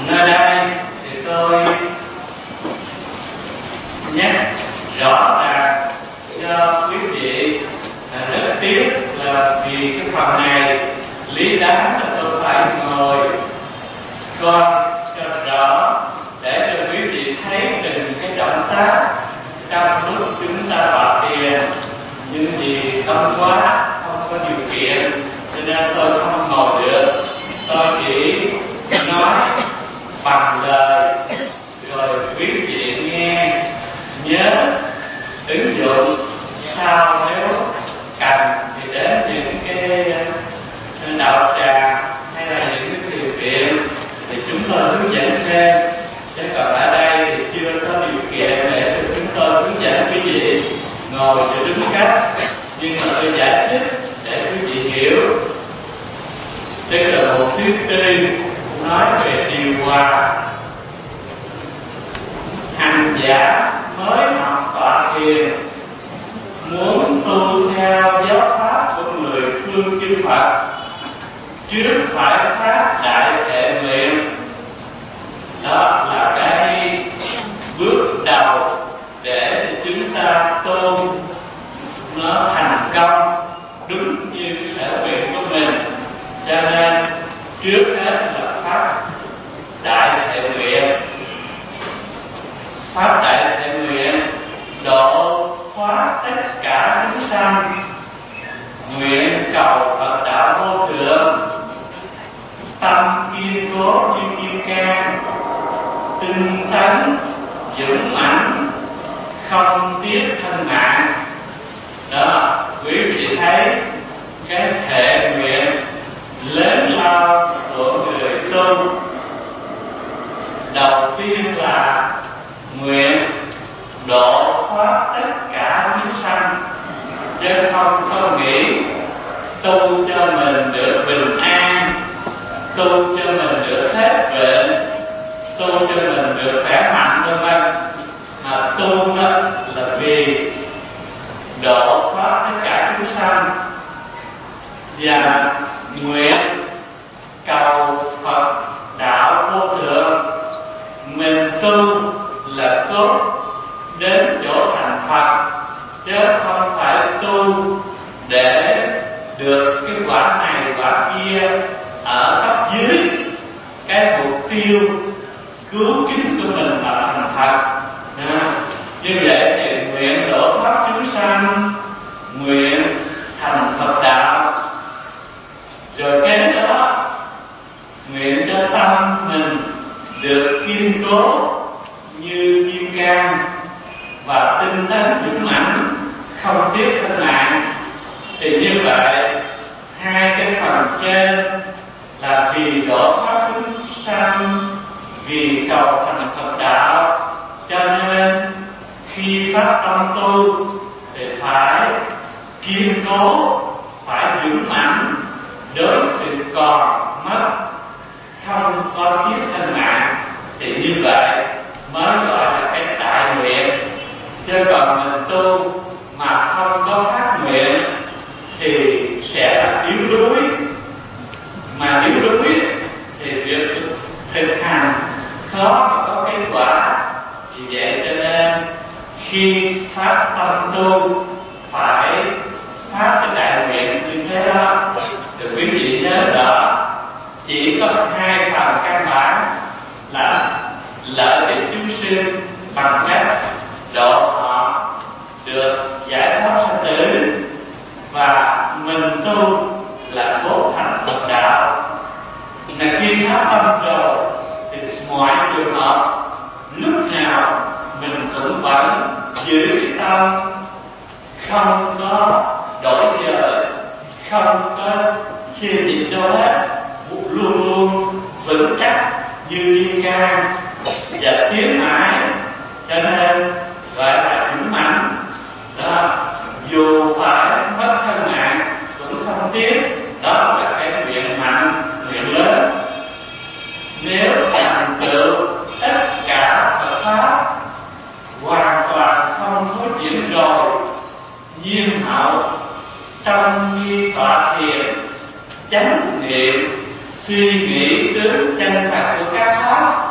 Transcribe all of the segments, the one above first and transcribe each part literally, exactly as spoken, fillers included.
Nơi đây thì tôi nhắc rõ ràng cho quý vị là rất tiếc là vì cái phần này lý đáng là tôi phải ngồi coi cho rõ để cho quý vị thấy từng cái động tác trong lúc chúng ta vào thiền. Nhưng vì không quá không có điều kiện cho nên tôi không ngồi được, tôi chỉ nói bằng lời rồi quý vị nghe. Nhớ ứng dụng sau nếu cần thì đến những cái đạo tràng hay là những cái điều kiện thì chúng tôi hướng dẫn thêm, chứ còn ở đây thì chưa có điều kiện để cho chúng tôi hướng dẫn quý vị ngồi cho đúng cách. Nhưng mà tôi giải thích để quý vị hiểu, tức là một thứ tư nói về điều hòa. Hành giả mới học tọa thiền muốn tu theo giáo pháp của người phương chư Phật, trước phải phát đại thệ nguyện. Đó là cái bước đầu để chúng ta tu nó thành công đúng như sở nguyện của mình. Cho nên trước hết là phát đại thệ nguyện. Phát đại thệ nguyện độ hóa tất cả chúng sanh, nguyện cầu Phật đạo vô thượng, tâm kiên cố như kim cang, tinh tấn dũng mãnh, không tiếc thân mạng. Đó, quý vị thấy cái thệ nguyện lớn lao của người tu. Đầu tiên là nguyện độ thoát tất cả chúng sanh, chứ không có nghĩ tu cho mình được bình an, tu cho mình được hết bệnh, tu cho mình được khỏe mạnh vân vân. Mà tu đó là vì độ thoát tất cả chúng sanh và nguyện cầu Phật đạo vô thượng. Mình tu là tốt đến chỗ thành Phật, chứ không phải tu để được cái quả này quả kia ở cấp dưới. Cái mục tiêu cứu kính của mình là thành Phật. Như vậy thì nguyện độ thoát chúng sanh, nguyện thành Phật đạo. Rồi cái đó nguyện cho tâm mình được kiên cố như kim cang và tinh tấn vững mạnh, không tiếc thân mạng. Thì như vậy hai cái phần trên là vì độ thoát chúng sanh, vì cầu thành Phật đạo. Cho nên khi phát tâm tu thì phải kiên cố, phải vững mạnh đối sự còn mất, không có tiếc thân mạng. Thì như vậy mới gọi là cái đại nguyện. Chứ còn mình tu mà không có phát nguyện thì sẽ là yếu đuối. Mà yếu đuối thì việc thực hành khó mà có kết quả. Vì vậy cho nên khi phát tâm tu phải phát cái đại nguyện như thế đó. Thì quý vị nhớ rõ, chỉ có hai phần căn bản là lợi ích chúng sinh bằng cách độ họ được giải thoát sanh tử, và mình tu là cố thành Phật đạo. Là khi phát tâm rồi thì mọi trường hợp lúc nào mình cũng vẫn giữ tâm, không có đổi dời, không có xê dịch đâu hết, luôn luôn vững chắc như kim cang và tiến mãi. Cho nên gọi là vững mạnh đó, dù phải mất thân mạng cũng không tiếc. Đó là cái nguyện mạnh, nguyện lớn. Nếu thành tựu tất cả Phật pháp hoàn toàn không có chuyện rồi, nhiên hậu trong khi tọa thiền chánh niệm suy nghĩ tướng chân thật của các pháp,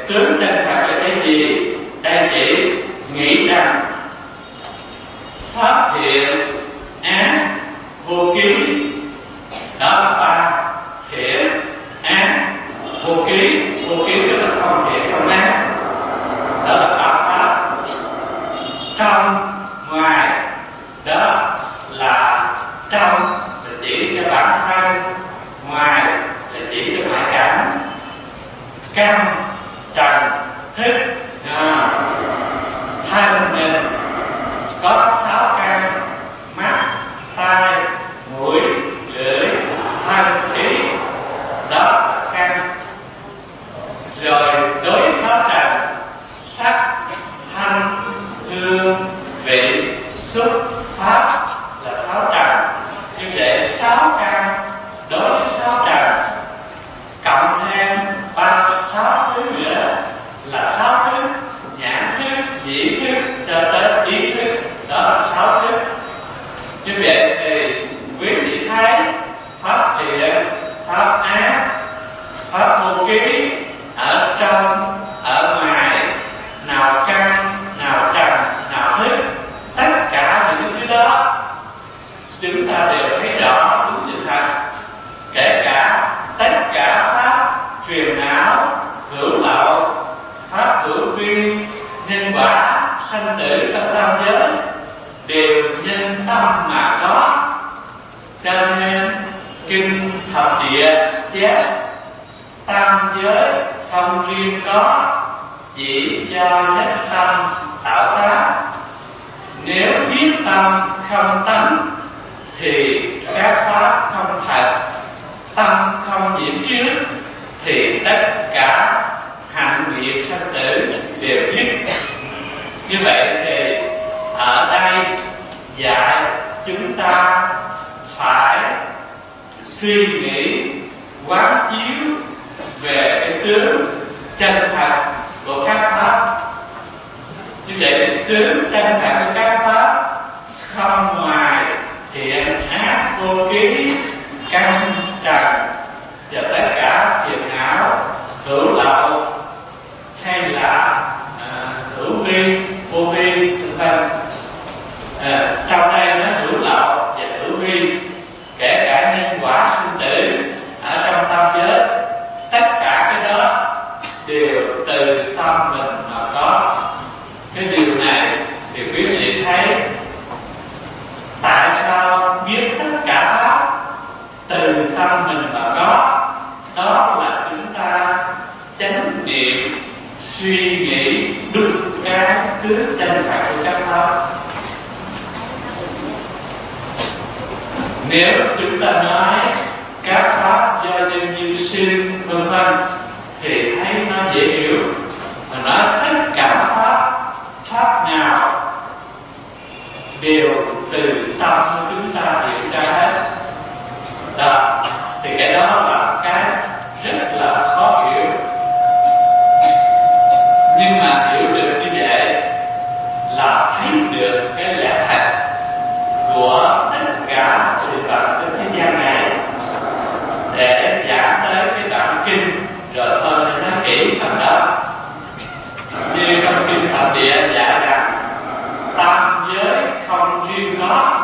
tướng chân thật là cái gì? Đây chỉ nghĩ rằng phát hiện án vô ký, đó là ba thiện án vô ký. Vô ký tức là không thiện không ác, đó là ba pháp. Trong ngoài, đó là trong là chỉ cho bản thân, ngoài là chỉ cho ngoại cảnh. Căn trần thức, à, thân mình có sáu căn: mắt, tai, mũi, lưỡi, thân, ý, đó là căn. Rồi đối sáu trần: sắc, thanh, hương, vị, xúc, pháp là sáu trần. Như vậy sáu căn đối với sáu trần, cộng thêm ba sáu thứ nữa là sáu thứ: nhãn thức, nhĩ thức cho tới ý thức, đó là sáu thức. Như vậy thì quý vị thấy pháp thiện, pháp ác, pháp vô ký ở trong, ở ngoài, nào căn, nào trần, nào thức, tất cả những thứ đó chúng ta đều thấy rõ đúng sự thật. Kể cả tất cả pháp phiền não, hữu lậu, pháp hữu vi, nhân quả, sanh tử trong tam giới đều nhân tâm mà có. Cho nên kinh thập địa chép tam giới không riêng có, chỉ do nhất tâm tạo tác. Nếu biết tâm không tánh thì các pháp không thật, tâm không nhiễm trước thì tất cả hạnh nghiệp sanh tử đều dứt. Như vậy thì ở đây dạy chúng ta phải suy nghĩ, quán chiếu về cái tướng chân thật của các pháp. Như vậy tướng chân thật của các pháp không ngoài thiện ác vô ký, căn trần và tất cả phiền não, hữu lậu hay là uh, hữu vi, vô vi vân vân. À, trong đây nó hữu lậu và hữu vi, kể cả nhân quả sinh tử ở trong tam giới, tất cả cái đó đều từ tâm mình mà có. Cái điều này thì quý vị thấy tại sao biết tất cả pháp từ tâm mình mà có, đó là chúng ta chánh niệm suy nghĩ đúng cái tướng chân thật của các pháp. Nếu chúng ta nói các pháp do nhân duyên sinh vân vân thì thấy nó dễ hiểu, mà nói tất cả pháp, pháp nào đều từ tâm của chúng ta hiện ra hết. Đó, thì cái đó là cái rất là khó hiểu. Nhưng mà hiểu được như vậy là thấy được cái lẽ thật của tất cả sự vật trên thế gian này. Để giảng tới cái đoạn kinh rồi tôi sẽ nói kỹ phần đó. Như trong kinh thập địa dạy rằng tam giới không riêng có,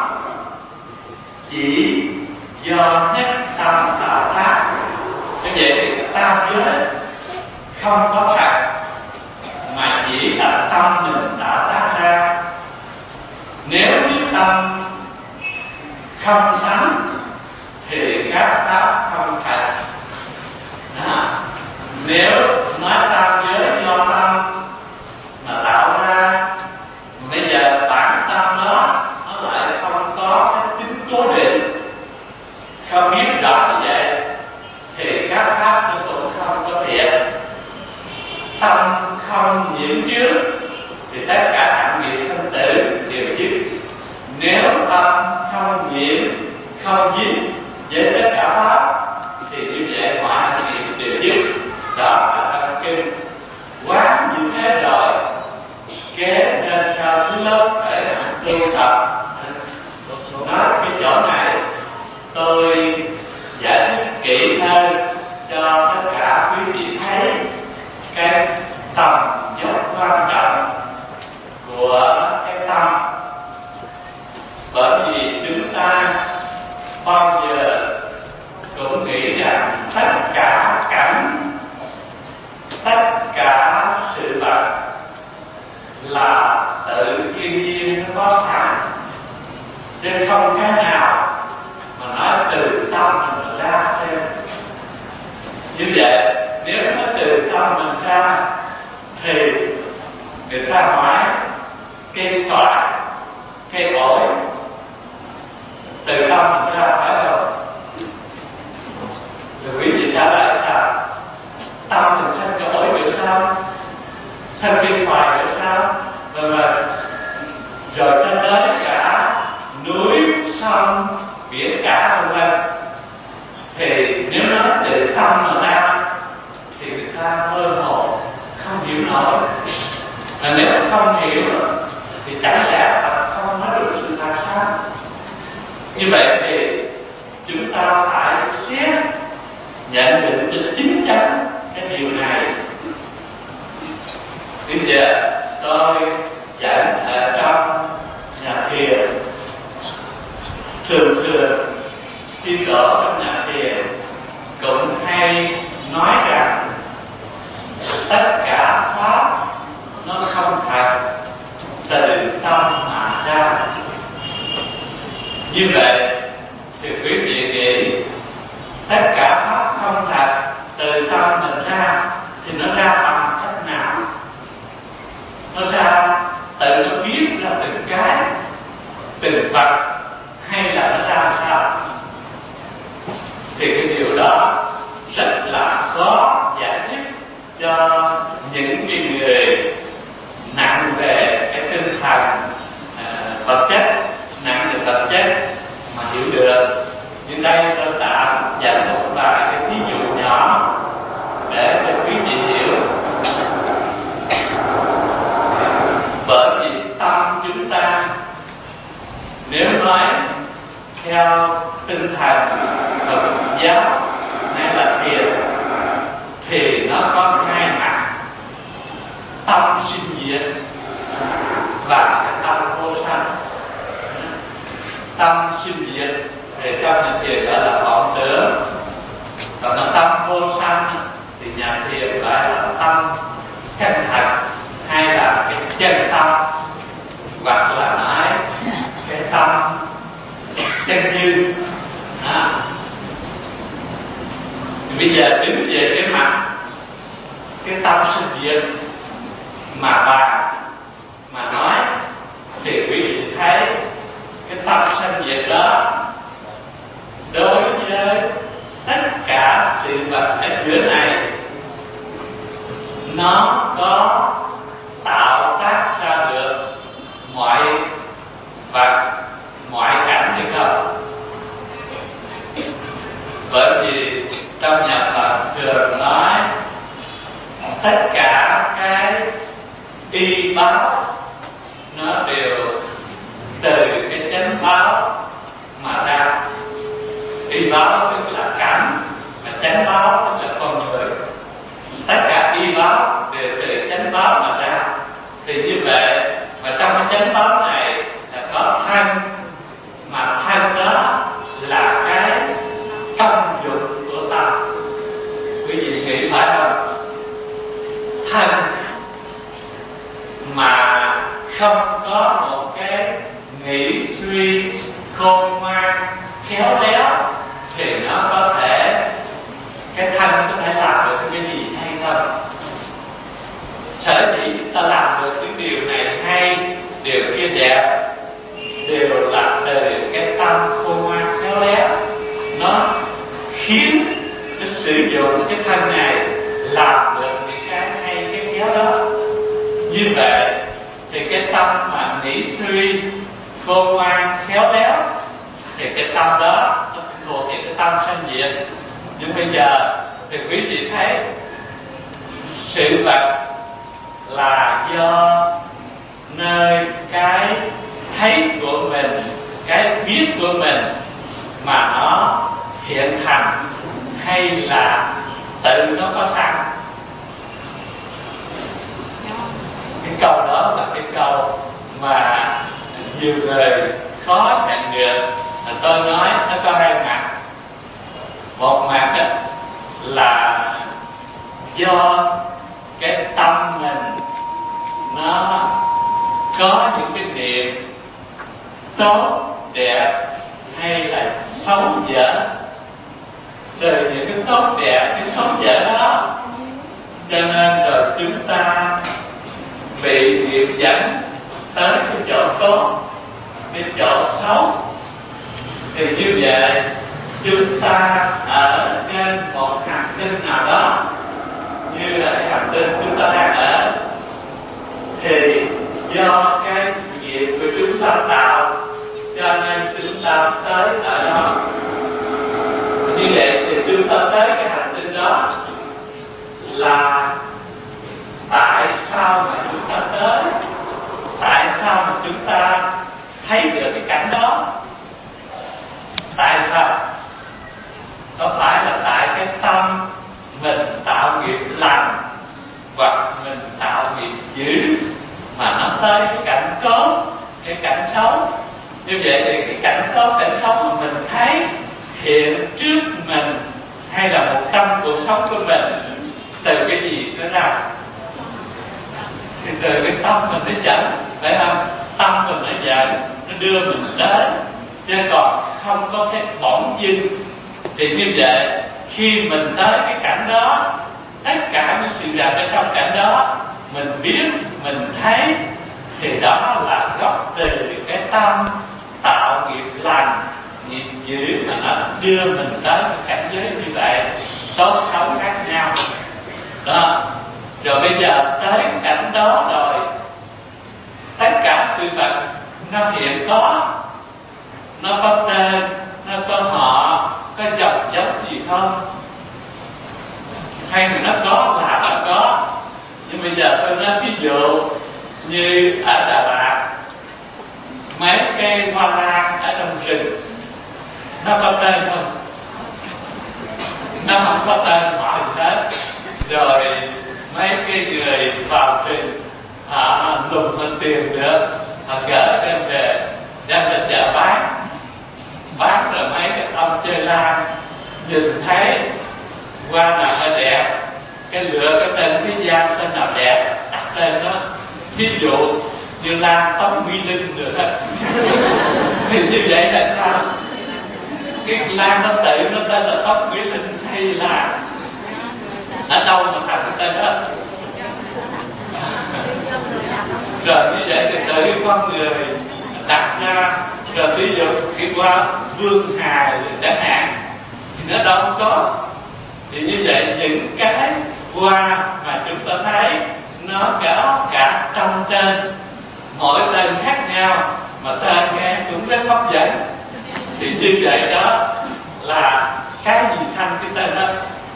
chỉ do nhất tâm tạo tác. Như vậy thì tam giới không có thật, mà chỉ là tâm mình tạo tác ra. Nếu như tâm không tánh thì các pháp không thật. Đó. Nếu nói tam giới do tâm mà tạo ra, bây giờ bản tâm đó nó lại không có cái tính cố định, không biết rõ như vậy thì các pháp nó cũng không có thiện. Tâm không nhiễm trước thì tất cả hạnh nghiệp sanh tử đều dứt. Nếu tâm không nhiễm, không dính với tất cả pháp thì như vậy mọi hạnh nghiệp đều dứt. Đó là trong kinh. Quán như thế rồi, kế trên cao thứ lớp để tu tập. Nói cái chỗ này tôi giải thích kỹ hơn cho tất cả quý vị thấy cái sự vật là tự thiên nhiên nó có sẵn, chứ không cái nào mà nói từ tâm mình ra thêm. Như vậy nếu nó từ tâm mình ra thì người ta nói cây xoài, cây ổi từ tâm mình ra, phải không? Rồi quý vị trả lời sao? Tâm mình sanh cây ổi được sao? Sanh cây xoài được sao? Vâng vâng. Rồi cho tới cả núi, sông, biển cả vân vân. Thì nếu nói từ tâm mà ra thì người ta mơ hồ, không hiểu nổi. Mà nếu không hiểu thì chẳng lẽ Phật không nói được sự thật sao? Như vậy thì chúng ta phải xét nhận định cho chính chắn cái điều này. Bây giờ tôi giảng ở trong nhà thiền, thường thường chuyên tổ trong nhà thiền cũng hay nói rằng tất cả pháp nó không thật, từ tâm mà ra. Như vậy thì quý vị nghĩ tất cả pháp không thật, từ tâm mình ra thì nó ra bằng cách nào? Nó ra tự nó biết ra từng cái, từng vật, hay là nó ra sao? Thì cái điều đó rất là khó giải thích cho những người nặng về cái tinh thần uh, vật chất, nặng về vật chất mà hiểu được. Nhưng đây tôi tạm dẫn một vài cái ví dụ nhỏ để cho quý vị hiểu. Bởi vì tâm chúng ta, nếu nói theo tinh thần Phật giáo hay là thiền thì nó có hai mặt: tâm sinh diệt và cái tâm vô sanh. Tâm sinh diệt thì trong nhà thiền gọi là vọng tưởng, còn nó tâm vô sanh thì nhà thiền gọi là tâm chân thật, hay là cái chân tâm, hoặc là nói cái tâm chân như. À. Bây giờ đứng về cái mặt cái tâm sinh diệt mà bà mà nói thì quý vị thấy cái tâm sinh diệt đó đối với tất cả sự vật ở giữa này nó có tạo tác ra được mọi vật, mọi cảnh hay không? Bởi vì trong nhà Phật thường nói tất cả cái y báo nó đều từ cái chánh báo mà ra. Y báo tức là cảnh, và chánh báo tức là con người. Tất cả y báo đều từ chánh báo mà ra. Thì như vậy, và trong cái chánh báo này là có thân, mà thân đó là cái công dụng của tâm. Quý vị nghĩ phải không? Thân mà không có một cái nghĩ suy khôn ngoan khéo léo thì nó có thể, cái thân có thể làm được cái gì hay không? Sở dĩ chúng ta làm được những điều này hay, điều kia đẹp, đều là từ cái tâm khôn ngoan khéo léo. Nó khiến nó sử dụng cái thân này làm được những cái hay, cái khéo đó. Như vậy thì cái tâm mà nghĩ suy khôn ngoan khéo léo thì cái tâm đó nó thuộc về cái tâm sanh diệt. Nhưng bây giờ thì quý vị thấy sự vật là do nơi cái thấy của mình, cái biết của mình mà nó hiện thành, hay là tự nó có sẵn? Cái câu đó là cái câu mà nhiều người khó nhận được. Tôi nói nó có hai mặt. Một mặt là do cái tâm mình nó có những cái niệm tốt đẹp hay là xấu dở, từ những cái tốt đẹp cái xấu dở đó, cho nên rồi chúng ta bị nghiệp dẫn tới cái chỗ tốt, cái chỗ xấu. Thì như vậy chúng ta ở trên một hành tinh nào đó, như là cái hành tinh chúng ta đang ở, thì do cái nghiệp của chúng ta tạo, cho nên chúng ta tới ở đó. Như vậy thì chúng ta tới cái hành tinh đó là tại sao mà chúng ta tới, tại sao mà chúng ta thấy được cái cảnh đó? Tại sao? Có phải là tại cái tâm mình tạo nghiệp lành hoặc mình tạo nghiệp dữ mà nó tới cái cảnh tốt, cái cảnh xấu? Như vậy thì cái cảnh tốt, cảnh xấu mà mình thấy hiện trước mình, hay là một tâm cuộc sống của mình, từ cái gì nó ra? Thì từ cái tâm mình nó dẫn, phải không? Tâm mình nó dẫn, nó đưa mình đến, chứ còn không có cái bỗng dưng. Thì như vậy khi mình tới cái cảnh đó, tất cả những sự vật ở trong cảnh đó mình biết, mình thấy, thì đó là gốc từ cái tâm tạo nghiệp lành, nghiệp dữ mà nó đưa mình tới cái cảnh giới như vậy, tốt xấu khác nhau đó. Rồi bây giờ tới cảnh đó rồi, tất cả sự vật nó hiện có, nó có tên, nó có họ, có dòng dấu gì không? Hay là nó có là nó có. Nhưng bây giờ tôi nói ví dụ như ở Đà Lạt, mấy cây hoa lan ở trong rừng, nó có tên không? Nó không có tên họ gì hết. Rồi mấy cái người vào rừng, họ lùng hơn tiền được, họ gỡ đem về, đem lên chợ bán. Bán rồi mấy cái ông chơi lan nhìn thấy hoa nào nó đẹp, cái lựa cái tên cái gian tên nào đẹp, đặt tên đó. Ví dụ như lan Tống Mỹ Linh được hết. Thì như vậy là sao? Cái lan nó tự nó tên là Tống Mỹ Linh hay là ở đâu mà thành cái tên đó? Rồi như vậy thì từ cái con người đặt ra. Rồi ví dụ cái qua Vương Hà chẳng hạn, thì nó đâu có. Thì như vậy những cái qua mà chúng ta thấy nó có cả trăm tên, mỗi tên khác nhau mà tên nghe cũng rất hấp dẫn. Thì như vậy đó là cái gì sanh cái tên đó?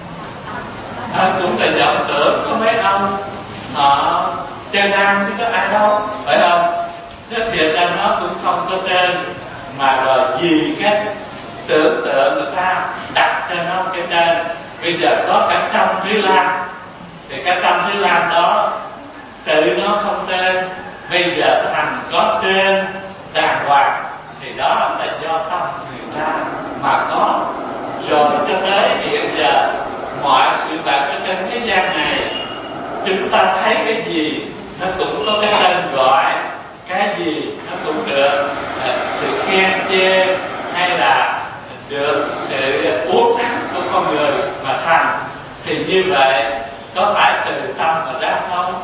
À, cũng là vọng tưởng có mấy ông họ chơi nam chứ có ai đâu, phải không? Thế thiệt ra nó cũng không có tên, mà rồi vì cái tưởng tượng người ta đặt cho nó cái tên. Bây giờ có cả trăm thứ lan, thì cái trăm thứ lan đó tự nó không tên, bây giờ thành có tên đàng hoàng, thì đó là do tâm người ta mà có. Rồi cho tới hiện giờ mọi sự vật ở trên thế gian này, chúng ta thấy cái gì nó cũng có cái tên gọi, cái gì nó cũng được sự khen chê hay là được sự uất ức của con người mà thành. Thì như vậy có phải từ tâm mà ra không?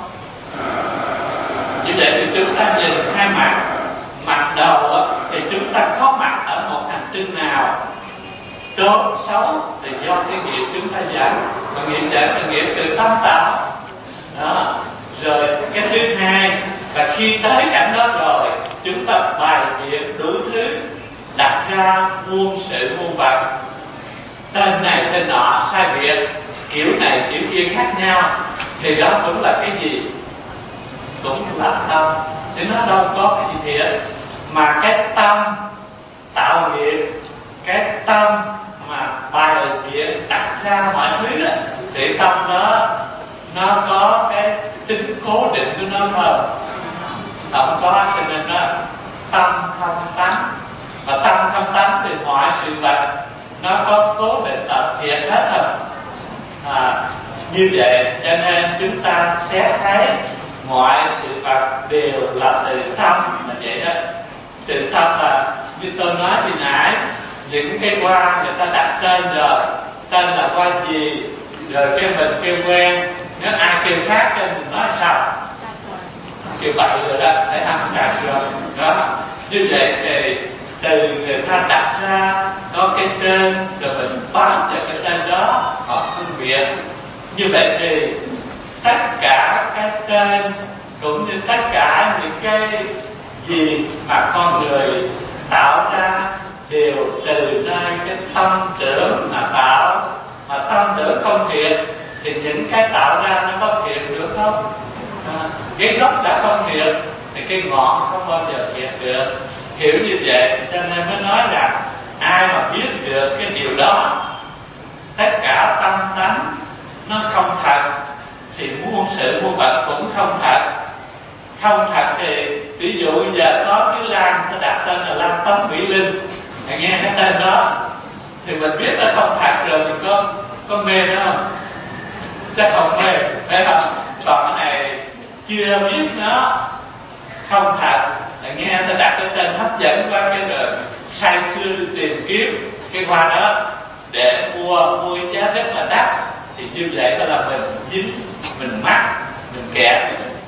Như vậy thì chúng ta nhìn hai mặt. Mặt đầu thì chúng ta có mặt ở một hành tinh nào, tốt xấu thì do cái nghiệp chúng ta dẫn, và nghiệp dẫn là nghiệp từ tâm tạo đó. Rồi cái thứ hai là khi tới cảnh đó rồi, chúng ta bày biện đủ thứ, đặt ra muôn sự muôn vật, tên này tên nọ sai biệt, kiểu này kiểu kia khác nhau. Thì đó cũng là cái gì? Cũng là tâm. Thì nó đâu có cái gì thiệt. Mà cái tâm tạo nghiệp, cái tâm mà bài biện đặt ra mọi thứ đó, thì tâm đó nó có cái tính cố định của nó không? Không có, cho nên nó tâm không tánh. Mà tâm không tánh thì mọi sự vật nó có cố định tập thiệt hết rồi. À, Như vậy cho nên chúng ta sẽ thấy mọi sự vật đều là từ tâm là vậy đó. Từ tâm là như tôi nói thì nãy, những cái hoa người ta đặt tên rồi, tên là hoa gì, rồi kêu mình kêu quen, nếu ai kêu khác cho mình nói sao kêu bậy rồi đó, để không đạt rồi đó. Như vậy thì từ người ta đặt ra có cái tên rồi mình bám vào cái tên đó họ phân biệt. Như vậy thì tất cả cái tên cũng như tất cả những cái gì mà con người tạo ra đều từ nơi cái tâm tưởng mà tạo. Mà tâm tưởng không thiệt thì những cái tạo ra nó có thiệt được không? À, cái gốc đã không thiệt thì cái ngọn không bao giờ thiệt được. Hiểu như vậy cho nên mới nói rằng ai mà biết được cái điều đó, tất cả tâm tánh nó không thật thì muôn sự muôn vật cũng không thật. Không thật thì ví dụ bây giờ có cái Lan, nó đặt tên là Lan Tống Mỹ Linh, nghe cái tên đó thì mình biết là không thật rồi, mình có có mê nó không? Chắc không mê, phải không? Còn cái này chưa biết nó không thật, là nghe ta đặt cái tên hấp dẫn qua cái rồi say sưa tìm kiếm cái hoa đó để mua mua giá rất là đắt, thì như vậy đó là mình dính, mình mắc, mình kẹt.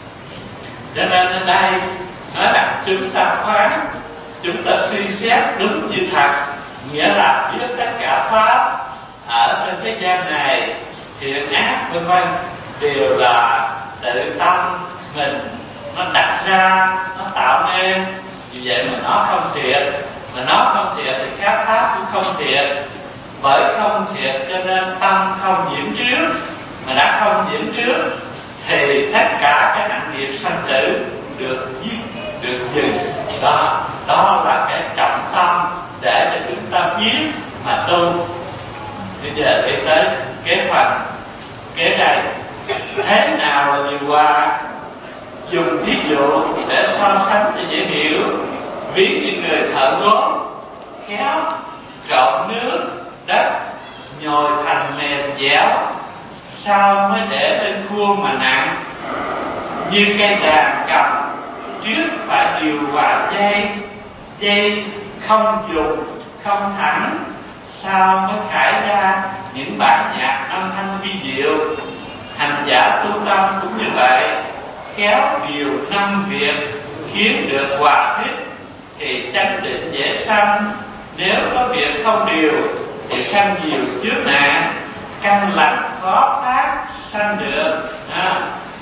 Cho nên ở đây nói là chúng ta khoan, chúng ta suy xét đúng như thật, nghĩa là biết tất cả pháp ở trên thế gian này, thiện ác vân vân đều là tự tâm mình nó đặt ra, nó tạo nên. Vì vậy mà nó không thiệt, mà nó không thiệt thì các pháp cũng không thiệt. Bởi không thiệt cho nên tâm không nhiễm trước, mà đã không nhiễm trước thì tất cả cái hành nghiệp sanh tử được giết, được dừng. Đó, đó là cái trọng tâm để cho chúng ta biết mà tu. Bây giờ đi tới cái phần kế đây, thế nào là điều hòa? Dùng ví dụ để so sánh cho dễ hiểu. Ví như người thợ gốm khéo trộn nước đất nhồi thành mềm dẻo, sao mới để lên khuôn mà nặng. Như cây đàn cầm trước phải điều hòa dây, dây không dùng không thẳng, sao mới khải ra những bản nhạc âm thanh vi diệu. Hành giả tu tâm cũng như vậy, khéo điều năm việc khiến được hòa thích thì chánh định dễ sanh. Nếu có việc không điều thì sanh nhiều trước nạn, căn lành khó phát sanh được. À,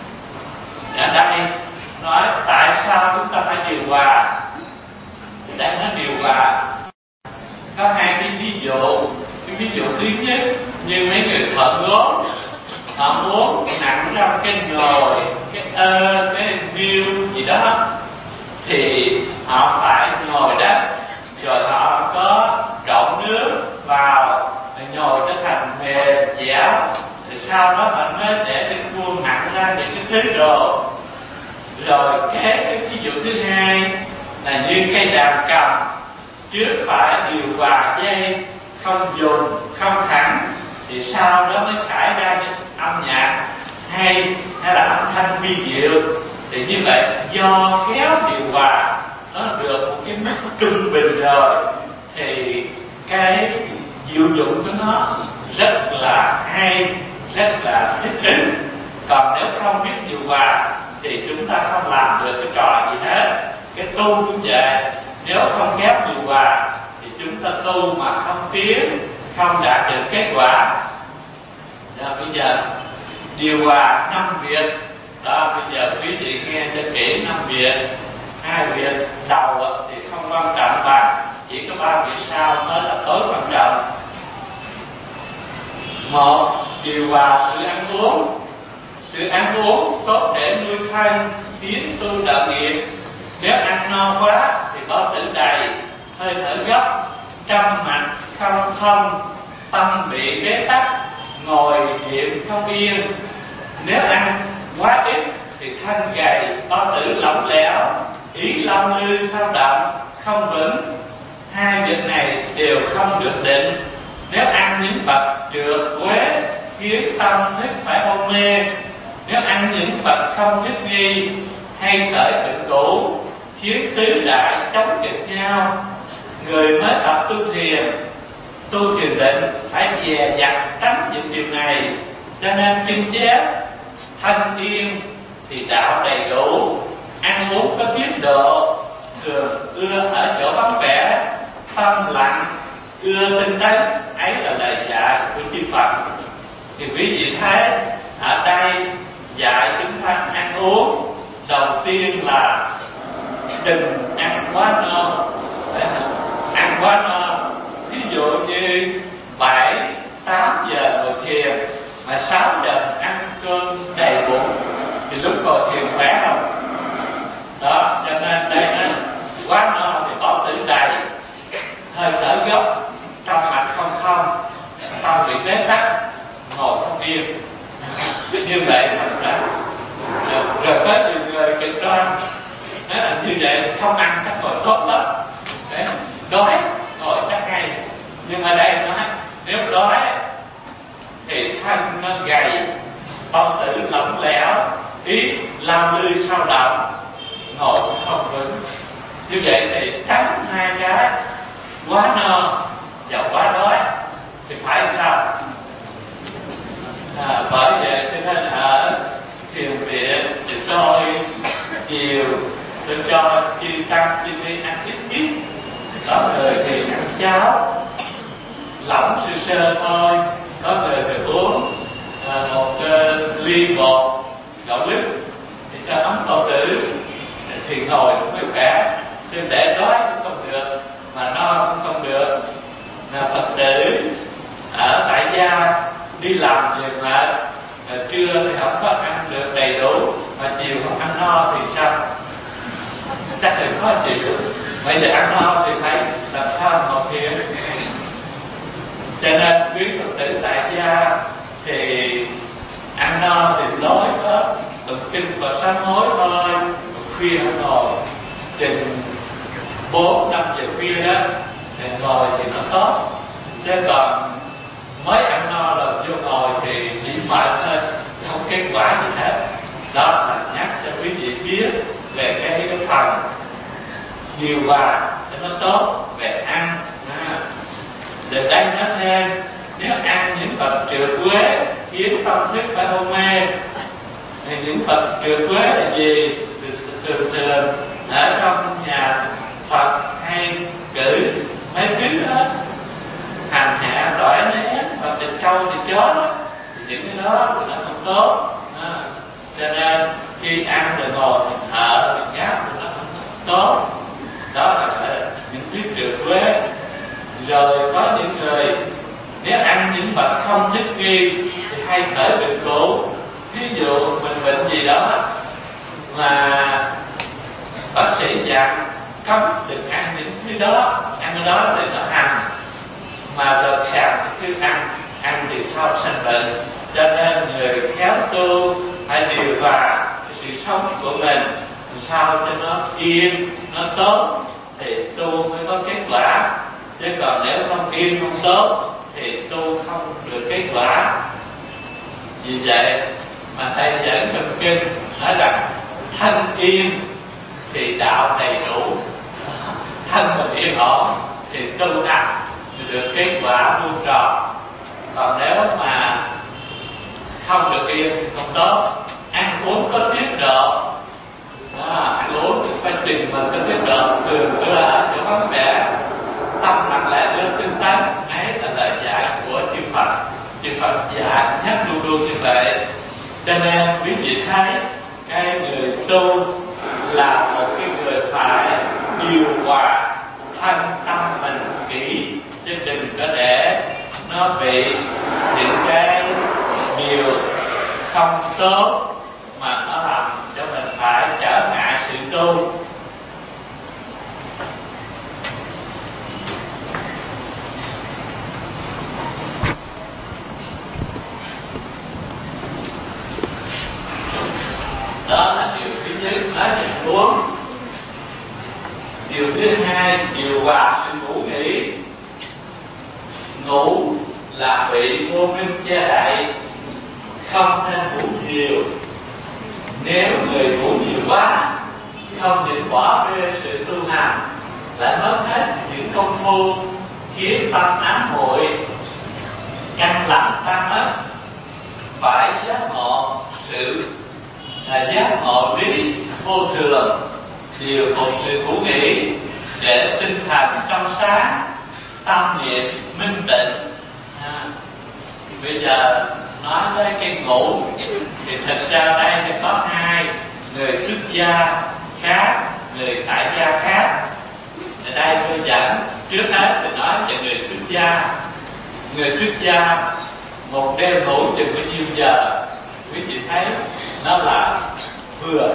ở đây nói tại sao chúng ta phải điều hòa. Để nó điều hòa có hai cái ví dụ. Cái ví dụ thứ nhất, như mấy người thợ gốm, họ muốn nặng trong cái nồi, cái ơ, cái viêu gì đó, thì họ phải nhồi đất, rồi họ có trộn nước vào, rồi nhồi nó thành mềm dẻo, thì sau đó họ mới để cái khuôn nặng ra những cái thứ đồ. Rồi cái, cái ví dụ thứ hai là như cây đàn cầm, trước phải điều hòa dây, không dùng, không thẳng, thì sau đó mới khải ra những âm nhạc hay hay là âm thanh vi diệu. Thì như vậy do khéo điều hòa nó được một cái mức trung bình rồi, thì cái diệu dụng của nó rất là hay, rất là thích ứng. Còn nếu không biết điều hòa thì chúng ta không làm được cái trò gì hết. Cái tu cũng vậy, nếu không ghép điều hòa thì chúng ta tu mà không tiến, không đạt được kết quả. Đó, bây giờ điều hòa năm việc đó, bây giờ quý vị nghe cho kỹ năm việc. Hai việc đầu thì không quan trọng bằng, chỉ có ba việc sau mới là tối quan trọng. Một, điều hòa sự ăn uống. Sự ăn uống tốt để nuôi thân, tiến tu đạo nghiệp. Nếu ăn no quá thì có tử đầy, hơi thở gấp, trăm mạch không thông, tâm bị bế tắc, ngồi niệm không yên. Nếu ăn quá ít thì thân gầy, có tử lỏng lẻo, ý long lư sao động, không vững. Hai việc này đều không được định. Nếu ăn những vật trượt quế, khiến tâm thức phải hôn mê. Nếu ăn những vật không thích nghi hay khởi bệnh cũ, khiến tứ đại chống nghịch nhau. Người mới tập tu thiền, tu thiền định phải dè dặt tránh những điều này. Cho nên kinh chép thanh yên thì đạo đầy đủ, ăn uống có tiết độ, thường ưa ở chỗ vắng vẻ, tâm lặng ưa tinh tấn. Ấy là lời dạy của chư Phật. Thì quý vị thấy ở đây dạy chúng ta ăn uống, đầu tiên là đừng ăn quá no. Ăn quá no, ví dụ như bảy tám giờ ngồi thiền mà sáu giờ ăn cơm đầy bụng thì lúc ngồi thiền khỏe không? Đó, cho nên đây nó quá no thì bỏ tử đầy, hơi thở gấp, trong mạch không thông, tâm bị bế tắc, ngồi không yên. Như vậy là rồi có nhiều người cực đoan nói là như vậy không ăn chắc ngồi tốt lắm. Đấy, đói ngồi chắc hay. Nhưng mà đây nói nếu đói thì thân nó gầy, bao tử lỏng lẻo, ý lao lư sao động, ngồi cũng không vững. Như vậy thì tránh hai cái quá no và quá đói thì phải sao? À, bởi vậy cho nên ở thiền viện thì tôi chiều tôi cho chư tăng chư ni ăn ít ít. Có người thì ăn cháo lỏng sơ sơ thôi, có người thì uống à, một uh, ly bột gạo lứt thì cho ấm bao tử thì ngồi cũng mới khỏe. Chứ để đói cũng không được mà no cũng không được. Là Phật tử ở tại gia đi làm việc mà trưa thì không có ăn được đầy đủ mà chiều không ăn no thì sao? Chắc là khó chịu. Bây giờ ăn no thì phải làm sao ngồi thiền. Cho nên quý Phật tử tại gia thì ăn no thì nói hết tụng kinh vào sáng hối thôi, khuya không ngồi. Chừng bốn năm giờ khuya đó thì ngồi thì nó tốt. Chứ còn mới ăn no rồi vô ngồi thì chỉ mệt thôi, không kết quả gì hết. Đó là nhắc cho quý vị biết về cái, cái phần điều hòa cho nó tốt về ăn. À, để đây nói thêm, nếu ăn những vật trượt quế khiến tâm thức phải hôn mê thì những vật trượt quế là gì? Thường thường ở trong nhà Phật hay cử mấy thứ đó, hành hạ đỏi né và thịt trâu thịt chó đó, thì những cái đó thì nó không tốt. À, cho nên khi ăn rồi ngồi thì thở thì ngáp thì nó không tốt. Đó là những thứ trượt quế. Rồi có những người nếu ăn những vật không thích nghi thì hay khởi bệnh cũ. Ví dụ mình bệnh gì đó mà bác sĩ dặn cấm đừng ăn những thứ đó, ăn cái đó thì nó hành, mà đợt khác thì cứ ăn, ăn thì sao sanh bệnh. Cho nên người khéo tu phải điều hòa cái sự sống của mình sao cho nó yên, nó tốt thì tu mới có kết quả. Chứ còn nếu không yên không tốt thì tu không được kết quả. Vì vậy mà thầy dẫn trong kinh nói rằng thân yên thì đạo đầy đủ, thân mình yên ổn thì tu hành thì được kết quả vuông tròn. Còn nếu mà không được yên thì không tốt. Ăn uống có tiết độ, à, ăn uống thì phải chừng mình có tiết độ, thường đưa ở chỗ vắng vẻ, tâm lặng lại đưa tinh tấn. Ấy là lời dạy của chư Phật. Chư Phật dạy nhắc luôn luôn như vậy. Cho nên quý vị thấy cái người tu là một cái người phải điều hòa thân tâm mình kỹ, chứ đừng có để nó bị những cái điều không tốt mà nó làm cho mình phải trở ngại sự tu. Đó là điều thứ nhất, nói về uống. Điều thứ hai, điều hòa sự ngủ nghỉ. Ngủ là bị vô minh che đậy, không nên ngủ nhiều. Nếu người ngủ nhiều quá, không chịu bỏ rơi sự tu hành, lại mất hết những công phu, khiến tâm ám muội, căn lành tan mất. Phải giác ngộ sự là giác ngộ lý vô thường, điều phục sự ngủ nghỉ để tinh thần trong sáng, tâm niệm minh tịnh. À, bây giờ nói tới cái ngủ thì thật ra đây thì có hai người xuất gia khác, người tại gia khác. Ở đây tôi dẫn trước hết thì nói về người xuất gia. Người xuất gia một đêm ngủ chừng bao nhiêu giờ? Quý vị thấy nó là vừa.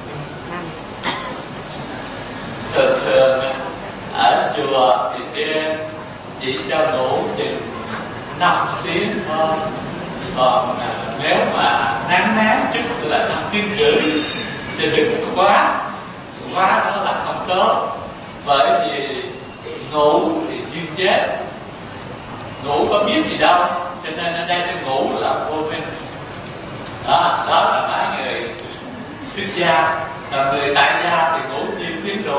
Thường thường ở chùa thì đêm chỉ cho ngủ chừng năm tiếng thôi. Còn nếu mà nắng nắng chút là năm tiếng rưỡi thì đừng quá, quá đó là không tốt. Bởi vì ngủ thì duyên chết, ngủ có biết gì đâu, cho nên ở đây cái ngủ là vô minh. Đó, đó là mấy người xuất gia. Còn người tại gia thì ngủ nhiều tiếng đủ.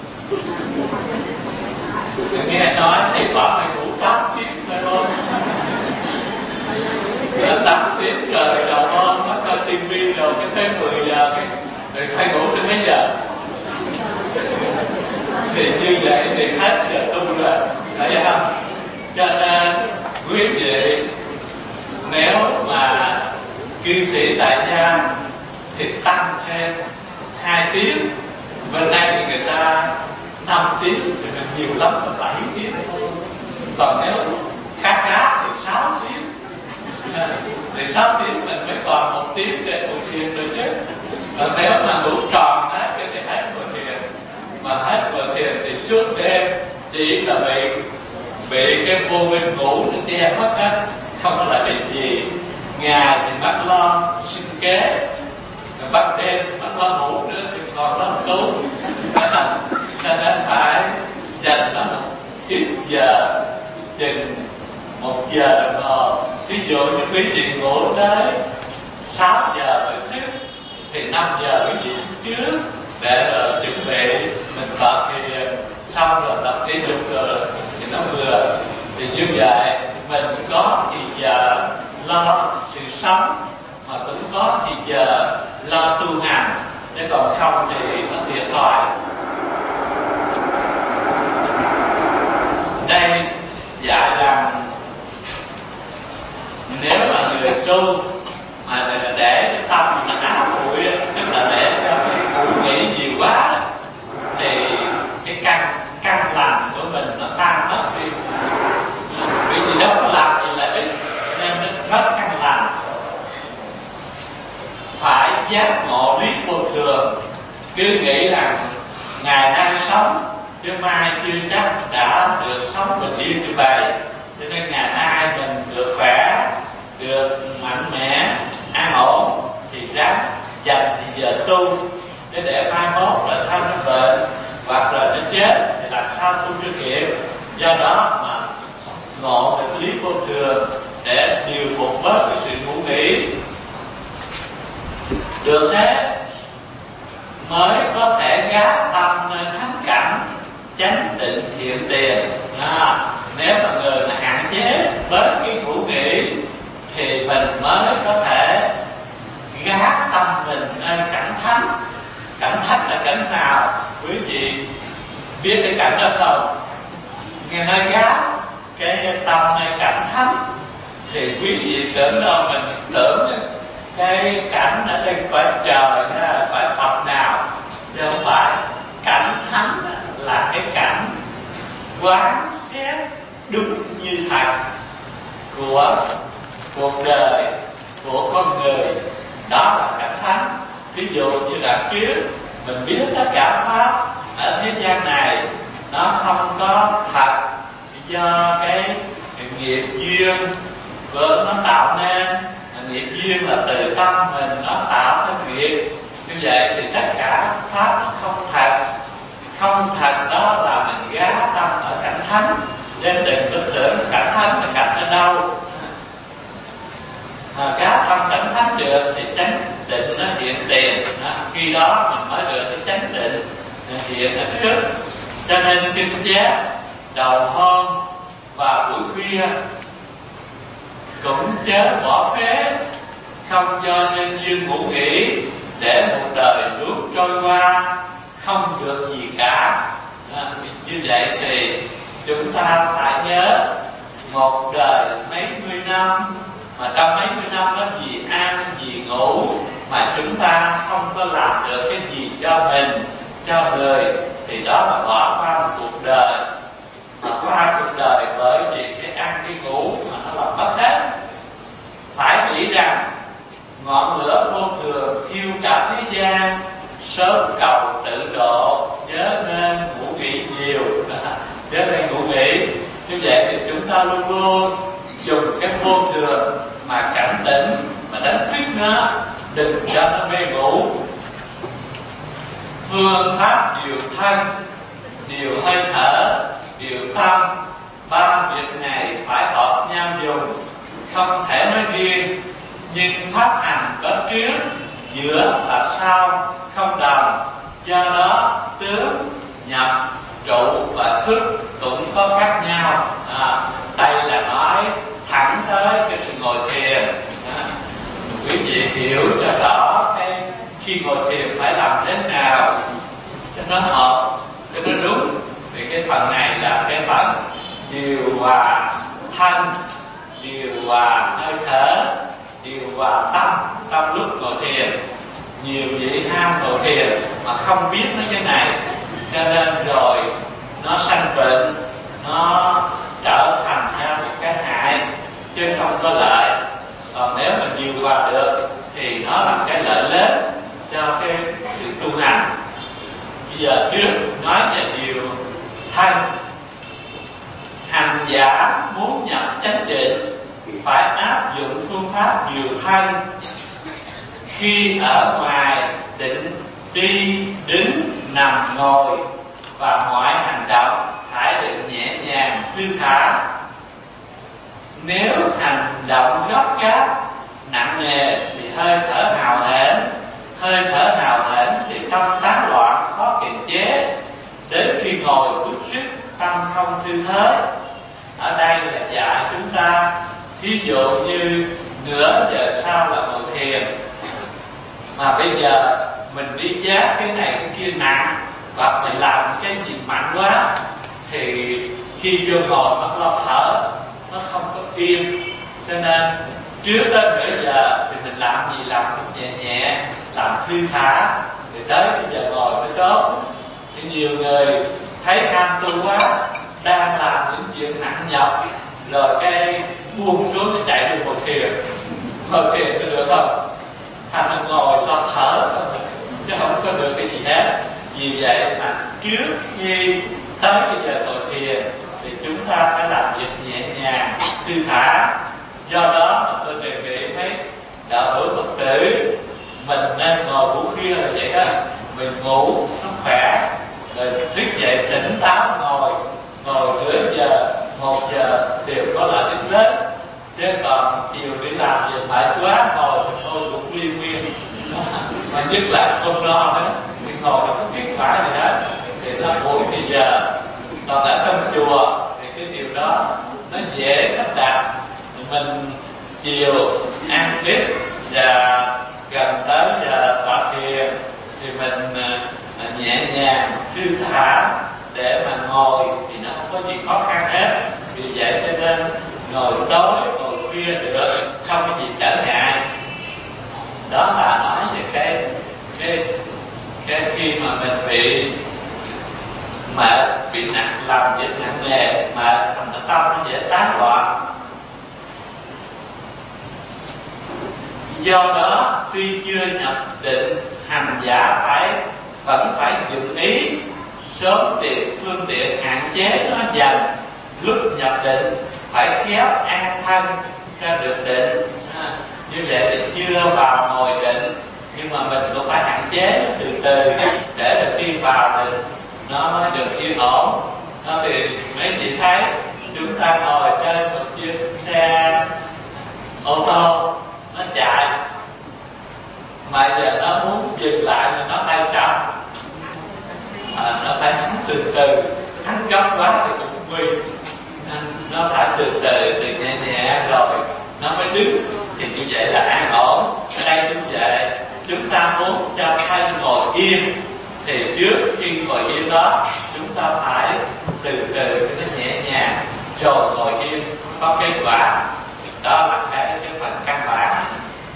Nghe nói thì bảo phải ngủ tám tiếng thôi thôi. tám tiếng trời đầu hôm nó coi tivi rồi cái tới mười giờ cái rồi phải ngủ đến mấy giờ? Thì như vậy thì hết giờ tu rồi, thấy không? Cho nên quý vị nếu mà cư sĩ tại gia thì tăng thêm hai tiếng, bên đây thì người ta năm tiếng thì mình nhiều lắm là bảy tiếng thôi. Còn nếu khá khá thì sáu tiếng, thì sáu tiếng mình mới còn một tiếng để ngủ thiền rồi chứ. Còn nếu mà ngủ tròn hết thì hết ngủ thiền, mà hết ngủ thiền thì suốt đêm chỉ là bị bị cái vô minh ngủ nó che mất hết, không là bị gì. Ngày thì bắt lo sinh kế, ban đêm bắt lo ngủ nữa thì còn lo tu. Cho nên phải dành nó một ít giờ, chừng một giờ đồng hồ. Ví dụ như quý vị ngủ tới sáu giờ mới thức thì năm giờ quý vị trước để rồi chuẩn bị mình tập thì xong rồi tập thể dục rồi thì nó vừa. Thì như vậy mình có thì giờ lo sự sống mà cũng có thì giờ lo tu hành, chứ còn không thì nó thiệt thòi. Đây dạy rằng nếu mà người tu mà để cái tâm nó áo bụi, tức là để cho cái ngủ nghỉ nhiều quá thì cái căn căn lành của mình nó tan mất đi. Vì gì đâu có làm gì là ít nên nó rất căn lành. Phải giác ngộ lý vô thường, cứ nghĩ rằng ngày nay sống chứ mai chưa chắc đã được sống bình yên như vậy. Cho nên ngày nay mình được khỏe, được mạnh mẽ, an ổn thì ráng dành thì giờ tu, để để mai mốt là sao nó bệnh hoặc là nó chết thì làm sao tu chưa kịp. Do đó mà ngộ được lý vô thường để điều phục bớt cái sự ngủ nghỉ. Được thế mới có thể gác tâm nơi thắng cảnh, chánh định hiện tiền. À, nếu mà người là hạn chế bớt cái ngủ nghỉ thì mình mới có thể gác tâm mình nơi cảnh thánh. Cảnh thánh là cảnh nào? Quý vị biết cái cảnh đó không? Nghe nói gác cái tâm nơi cảnh thánh thì quý vị tưởng đâu mình tưởng cái cảnh ở trên cõi trời là phải Phật nào, chứ không phải. Cảnh thánh là cái cảnh quán xét đúng như thật của cuộc đời của con người, đó là cảnh thánh. Ví dụ như đằng trước mình biết tất cả pháp ở thế gian này nó không có thật do cái, cái nghiệp duyên của nó tạo nên. Nghiệp duyên là từ tâm mình nó tạo thành nghiệp. Như vậy thì tất cả pháp nó không thật. Không thật đó là mình gá tâm ở cảnh thánh. Nên đừng có tưởng cảnh thánh là cảnh ở đâu. Mà gá tâm cảnh khi đó mình mới được cái chánh định hiện ở trước. Cho nên kinh giác đầu hôm và buổi khuya cũng chớ bỏ phế, không cho nhân duyên ngủ nghỉ, để một đời nước trôi qua không được gì cả. À, như vậy thì chúng ta phải nhớ một đời mấy mươi năm, mà trong mấy mươi năm đó vì ăn vì ngủ mà chúng ta không có làm được cái gì cho mình, cho người, thì đó là bỏ qua một cuộc đời. Mà qua cuộc đời bởi vì cái ăn cái ngủ mà nó làm mất hết. Phải nghĩ rằng ngọn lửa vô thường thiêu cả thế gian, sớm cầu tự độ, nhớ nên ngủ nghỉ nhiều. Nhớ nên ngủ nghỉ. Như vậy thì chúng ta luôn luôn dùng cái vô thường mà cảnh tỉnh, mà đánh thức nó, đừng cho nó mê ngủ. Phương pháp điều thân, điều hơi thở, điều tâm, ba việc này phải hợp nhau dùng, không thể nói riêng. Nhưng pháp hành có trước, giữa và sau không đồng, do đó tướng, nhập, trụ và xuất cũng có khác nhau. À, đây là nói thẳng tới cái sự ngồi thiền. À, quý vị hiểu cho rõ cái khi ngồi thiền phải làm thế nào cho nó hợp, cho nó đúng. Thì cái phần này là cái phần điều hòa thân, điều hòa hơi thở, điều hòa tâm trong lúc ngồi thiền. Nhiều vị ham ngồi thiền mà không biết mấy cái này, cho nên rồi nó sanh bệnh, nó trở thành ra một cái hại chứ không có lợi. Còn nếu mà điều hòa được thì nó là cái lợi lớn cho cái sự tu hành. Bây giờ trước nói về điều thân. Hành giả muốn nhập chánh định phải áp dụng phương pháp điều thân. Khi ở ngoài định đi, đứng, nằm, ngồi và mọi hành động phải được nhẹ nhàng thư thả. Nếu hành động gấp gáp nặng nề thì hơi thở hào hển, hơi thở hào hển thì tâm tán loạn khó kiềm chế, đến khi ngồi bứt rứt tâm không thư thế. Ở đây là dạy chúng ta, ví dụ như nửa giờ sau là ngồi thiền, mà bây giờ mình đi giác cái này cái kia nặng, và mình làm cái gì mạnh quá, thì khi vô ngồi nó lo thở, nó không có yên. Cho nên trước tới nửa giờ thì mình làm gì làm cũng nhẹ nhẹ, làm thư thả, thì tới bây giờ ngồi mới tốt. Thì nhiều người thấy tham tu quá, đang làm những chuyện nặng nhọc, rồi cái buông xuống cái chạy đi ngồi thiền. Ngồi thiền có được không? Thành là ngồi lo thở thôi, chứ không có được cái gì hết. Vì vậy mà trước khi tới bây giờ ngồi thiền thì chúng ta phải làm việc nhẹ nhàng, thư thả. Do đó mà tôi đề nghị mấy đạo hữu Phật tử mình nên ngồi ngủ khuya là vậy đó. Mình ngủ nó khỏe, rồi thức dậy tỉnh táo ngồi, ngồi nửa giờ, một giờ đều có lợi ích lớn. Chứ còn chiều đi làm về mệt quá ngồi thì thôi cũng liên nguyên. Mà nhất là không lo nữa, thì ngồi nó có kết quả gì hết, thì nó buổi thì giờ. Còn ở trong chùa thì cái điều đó nó dễ sắp đặt. Mình chiều ăn ít và gần tới giờ tọa thiền thì mình nhẹ nhàng thư thả để mà ngồi thì nó không có gì khó khăn hết. Vì vậy cho nên ngồi tối ngồi khuya được, không có gì trở ngại. Đó là nói về cái cái cái khi mà mình bị mệt, bị nặng, làm việc nặng nề, mệt thành cái tâm nó dễ tán loạn. Do đó tuy chưa nhập định, hành giả phải vẫn phải dụng ý sớm tìm phương tiện hạn chế nó dần. Lúc nhập định phải khéo an thân cho được định. À, như vậy thì chưa vào ngồi định, nhưng mà mình cũng phải hạn chế từ từ để được khi vào định nó mới được yên ổn. Đó thì mấy chị thấy chúng ta ngồi trên một chiếc xe ô tô nó chạy, mà giờ nó muốn dừng lại từ từ, thắng gấp quá thì cũng nguy. Nó phải từ từ, từ nhẹ nhẹ rồi nó mới đứng, thì như vậy là an ổn. Ở đây cũng vậy, chúng ta muốn cho thân ngồi yên thì trước khi ngồi yên đó chúng ta phải từ từ cho nó nhẹ nhàng rồi ngồi yên có kết quả. Đó là cái cái phần căn bản.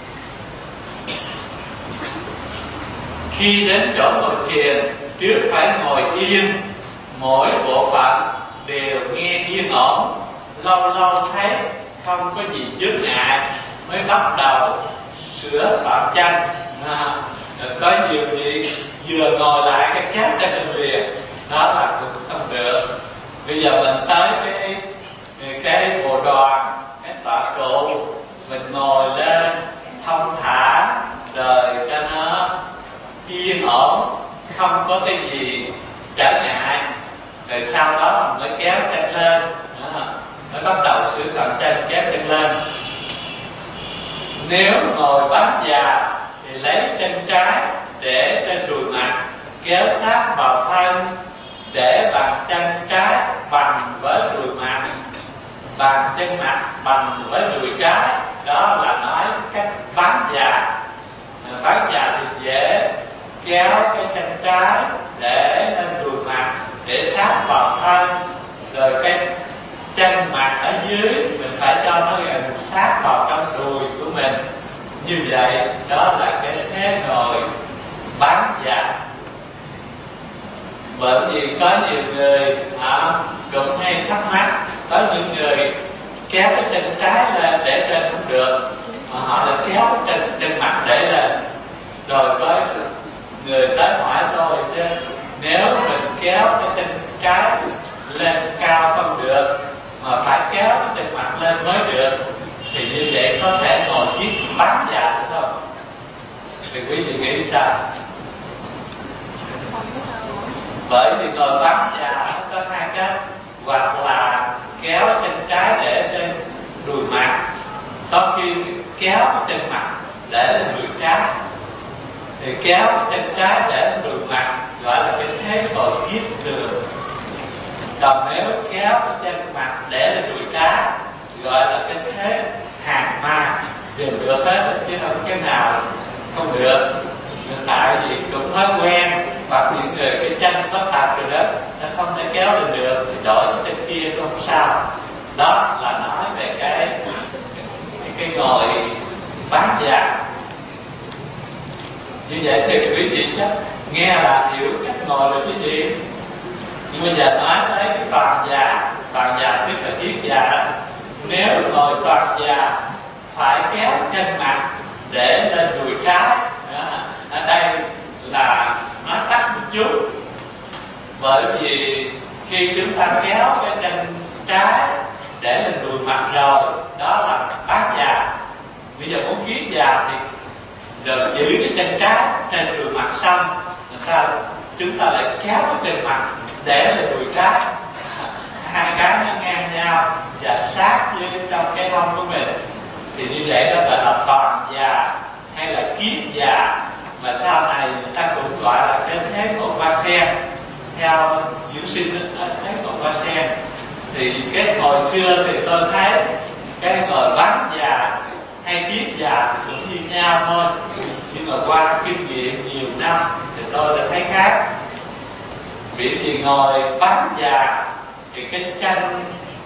Khi đến chỗ ngồi thiền, trước phải ngồi yên, mỗi bộ phận đều nghe yên ổn, lâu lâu thấy không có gì chướng ngại mới bắt đầu sửa soạn chân. À, có nhiều vị vừa ngồi lại cái chát trên đường liền, đó là cũng không được. Bây giờ mình tới cái cái bộ đoàn, cái tọa trụ, mình ngồi lên thông thả rồi cho nó yên ổn, không có cái gì trở ngại, rồi sau đó mình mới kéo chân lên, mới bắt đầu sửa soạn chân, kéo chân lên. Nếu ngồi bán già thì lấy chân trái để trên đùi mặt, kéo sát vào thân, để bàn chân trái bằng với đùi mặt, bàn chân mặt bằng với đùi trái. Đó là nói cách bán già. Bán già thì dễ, kéo cái chân trái để lên đùi mặt, để sát vào thân, rồi cái chân mặt ở dưới mình phải cho nó gần sát vào trong đùi của mình. Như vậy đó là cái thế ngồi bán già. Bởi vì có nhiều người à, cũng hay thắc mắc, có những người kéo cái chân trái lên để trên không được, mà họ lại kéo cái chân, chân mặt để lên. Rồi có người tới hỏi tôi chứ, nếu mình kéo cái chân trái lên cao không được, mà phải kéo cái chân mặt lên mới được, thì như vậy có thể ngồi chiếc bán già được không? Thì quý vị nghĩ sao? Bởi vì ngồi bán già nó có hai cách, hoặc là kéo chân trái để trên đùi mặt, có khi kéo chân mặt để lên đùi trái. Thì kéo chân trái để lên đùi mặt gọi là cái thế ngồi kiết đường. Còn nếu kéo chân mặt để lên đùi trái gọi là cái thế hàng ma. Đều được hết, chứ không cái nào không được. Tại vì cũng thói quen, hoặc những người cái chân có tật rồi đó, nó không thể kéo lên được thì đổi cái chân kia cũng không sao. Đó là nói về cái cái, cái ngồi bán già. Như vậy thì quý vị chắc nghe là hiểu cách ngồi là cái gì. Nhưng bây giờ nói tới cái toàn già, toàn già tức là chiếc già. Nếu ngồi toàn già phải kéo chân mặt để lên đùi trái. Đó. Ở đây là nói tắt một chút, bởi vì khi chúng ta kéo cái chân trái để lên đùi mặt rồi, đó là bán già. Bây giờ muốn kiết già thì rồi giữ cái chân trái trên đùi mặt xong, làm sao chúng ta lại kéo cái chân mặt để lên đùi trái, hai cái nó ngang nhau và sát với trong cái hông của mình, thì như vậy đó gọi là toàn già hay là kiết già. Mà sau này người ta cũng gọi là cái thế ngồi hoa sen. Theo dưỡng sinh đó, thế ngồi hoa sen. Thì cái hồi xưa thì tôi thấy cái ngồi bán già hay kiết già cũng như nhau thôi, nhưng mà qua kinh nghiệm nhiều năm thì tôi đã thấy khác. Vì vì ngồi bán già thì cái chân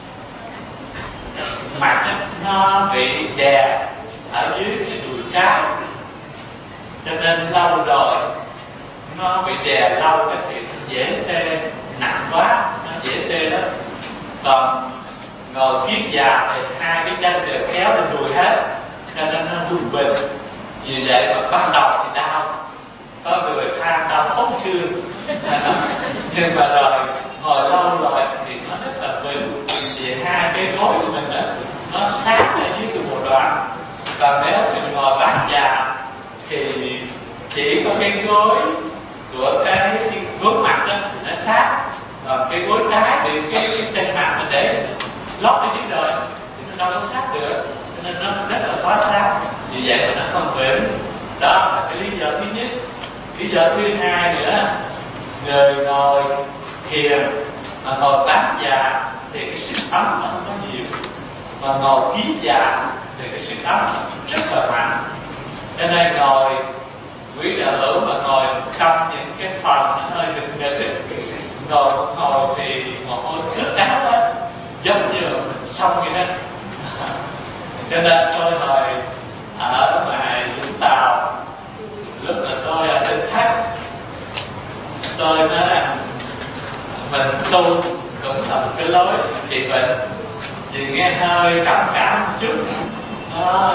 mặt nó bị đè ở dưới cái đùi trái, cho nên lâu rồi nó bị đè lâu cái thì nó dễ tê, nặng quá nó dễ tê đó. Còn ngồi kiết già thì hai cái chân đều kéo lên đùi hết, cho nên nó trung bình. Vì vậy mà ban đầu thì đau, có người than đau thấu xương nhưng mà rồi ngồi lâu rồi thì nó rất là bình. Vì hai cái gối của mình đó nó sát ở dưới cái bộ đoàn. Còn nếu mình ngồi bán già thì chỉ có cái gối của cái, cái gối mặt đó thì nó sát, còn cái gối trái thì cái, cái chân mặt mình để lót ở dưới rồi thì nó đâu có sát được, cho nên nó rất là khó sát. Vì vậy mà nó không vững. Đó là cái lý do thứ nhất. Lý do thứ hai nữa, người ngồi thiền mà ngồi bát dạ thì cái sức ấm nó không có nhiều, mà ngồi ký dạ thì cái sức ấm nó rất là mạnh. Cho nên ngồi quý đạo hữu mà ngồi trong những cái phần nó hơi đực đực, ngồi ngồi thì mồ hôi ướt áo đó, giống như mình xong vậy đó. Cho nên tôi hồi ở ngoài Vũng Tàu, lúc mà tôi ở Tỉnh Thất, tôi nói là mình tu cũng là một cái lối trị bệnh, thì nghe hơi cảm cảm một chút nó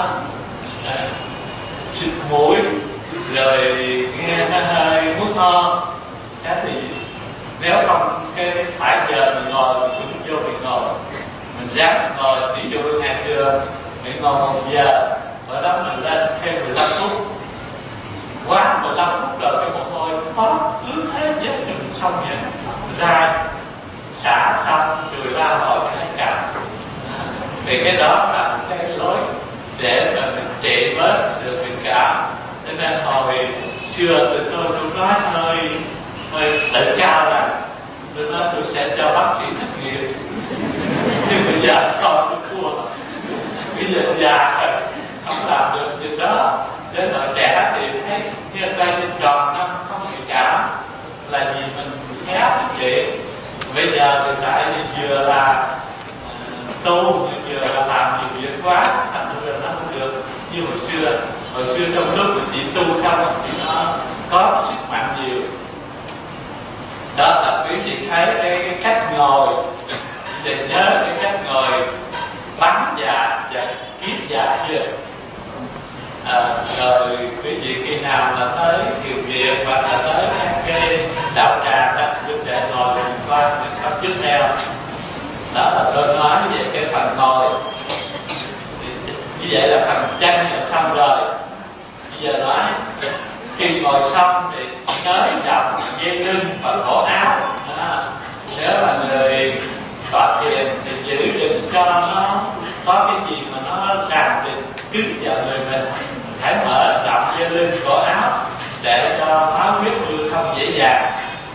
xịt mũi, rồi nghe nó hơi muốn ho. Thế thì nếu không cái phải giờ mình ngồi mình cũng vô mình ngồi, mình dám ngồi, ví dụ ngày trưa mình ngồi một giờ, ở đó mình lên thêm mười lăm phút, quá mười lăm phút rồi cái mồ hôi khó ướt hết giống như mình xong vậy, ra xả xong rồi ra hồi cái cảm. Thì cái đó là một cái lối để mà mình trị bớt được tình cảm. Cho nên hồi xưa thì tôi cũng nói hơi hơi tự cao là tôi nói tôi sẽ cho bác sĩ thất nghiệp, nhưng bây giờ con tôi thua, bây giờ già rồi không làm được việc đó. Đến hồi trẻ thì thấy như tay trên tròn năm không bị cảm là vì mình khéo chị. Bây giờ thì tại vì vừa là uh, tu vừa là làm nhiều việc quá, thành ra nó không được như hồi xưa. Hồi xưa trong lúc mình chỉ tu xong thì nó có sức mạnh nhiều. Đó là quý vị thấy cái, cái cách ngồi, thì nhớ cái cách ngồi bắn dạ và kiết dạ chưa? À, rồi quý vị khi nào mà tới Kiều Việt hoặc là tới các cái đạo tràng đó, chúng để ngồi mình coi mình sắp trước theo. Đó là tôi nói về cái phần ngồi. Như vậy là phần chân là xong rồi. Bây giờ nói khi ngồi xong thì nới rộng dây lưng và cổ áo. Đó. Nếu là người tọa thiền thì giữ đừng cho nó có cái gì mà nó ràng thì cứng vào người mình. Hãy mở rộng dây lưng cổ áo để cho máu huyết lưu thông dễ dàng.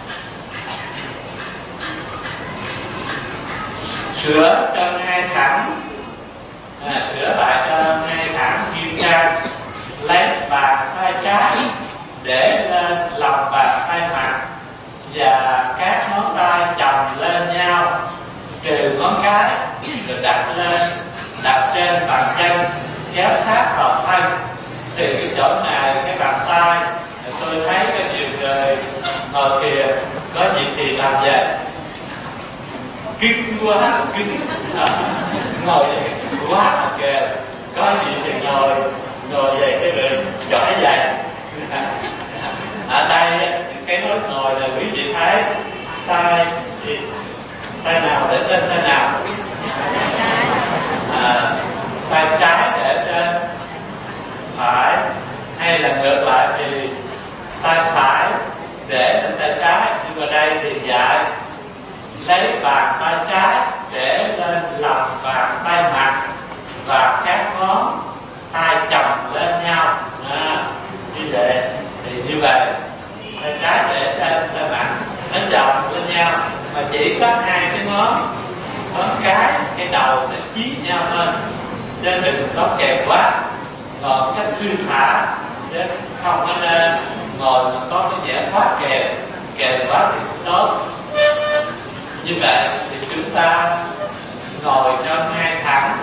Sửa chân hai thẳng, à, sửa lại chân hai thẳng nghiêm trang, lấy bàn tay trái để lên lòng bàn tay mặt và các ngón tay chồng lên nhau, trừ ngón cái rồi đặt lên, đặt trên bàn chân, kéo sát vào thân. Thì cái chỗ này cái bàn tay tôi thấy cái nhiều người ngồi kìa có gì thì làm vậy, cứng quá cứng, à, ngồi vậy quá là kìa, có gì thì ngồi ngồi về cái người giỏi vậy. Ở đây cái lối ngồi là quý vị thấy tay thì tay nào để trên tay nào, à, tay trái để trên phải, hay là ngược lại thì tay phải để lên tay trái. Nhưng mà đây thì dạy lấy bàn tay trái để lên lòng bàn tay mặt và các ngón tay chồng lên nhau. À, như vậy thì như vậy tay trái để trên tay mặt nó chồng lên nhau, mà chỉ có hai cái ngón ngón cái cái đầu nó chí nhau thôi, chứ đừng có kẹp quá. Ngồi cách thư thả chứ không có nên ngồi mà có cái vẻ quá kèm kèm quá thì không tốt. Như vậy thì chúng ta ngồi cho ngay thẳng,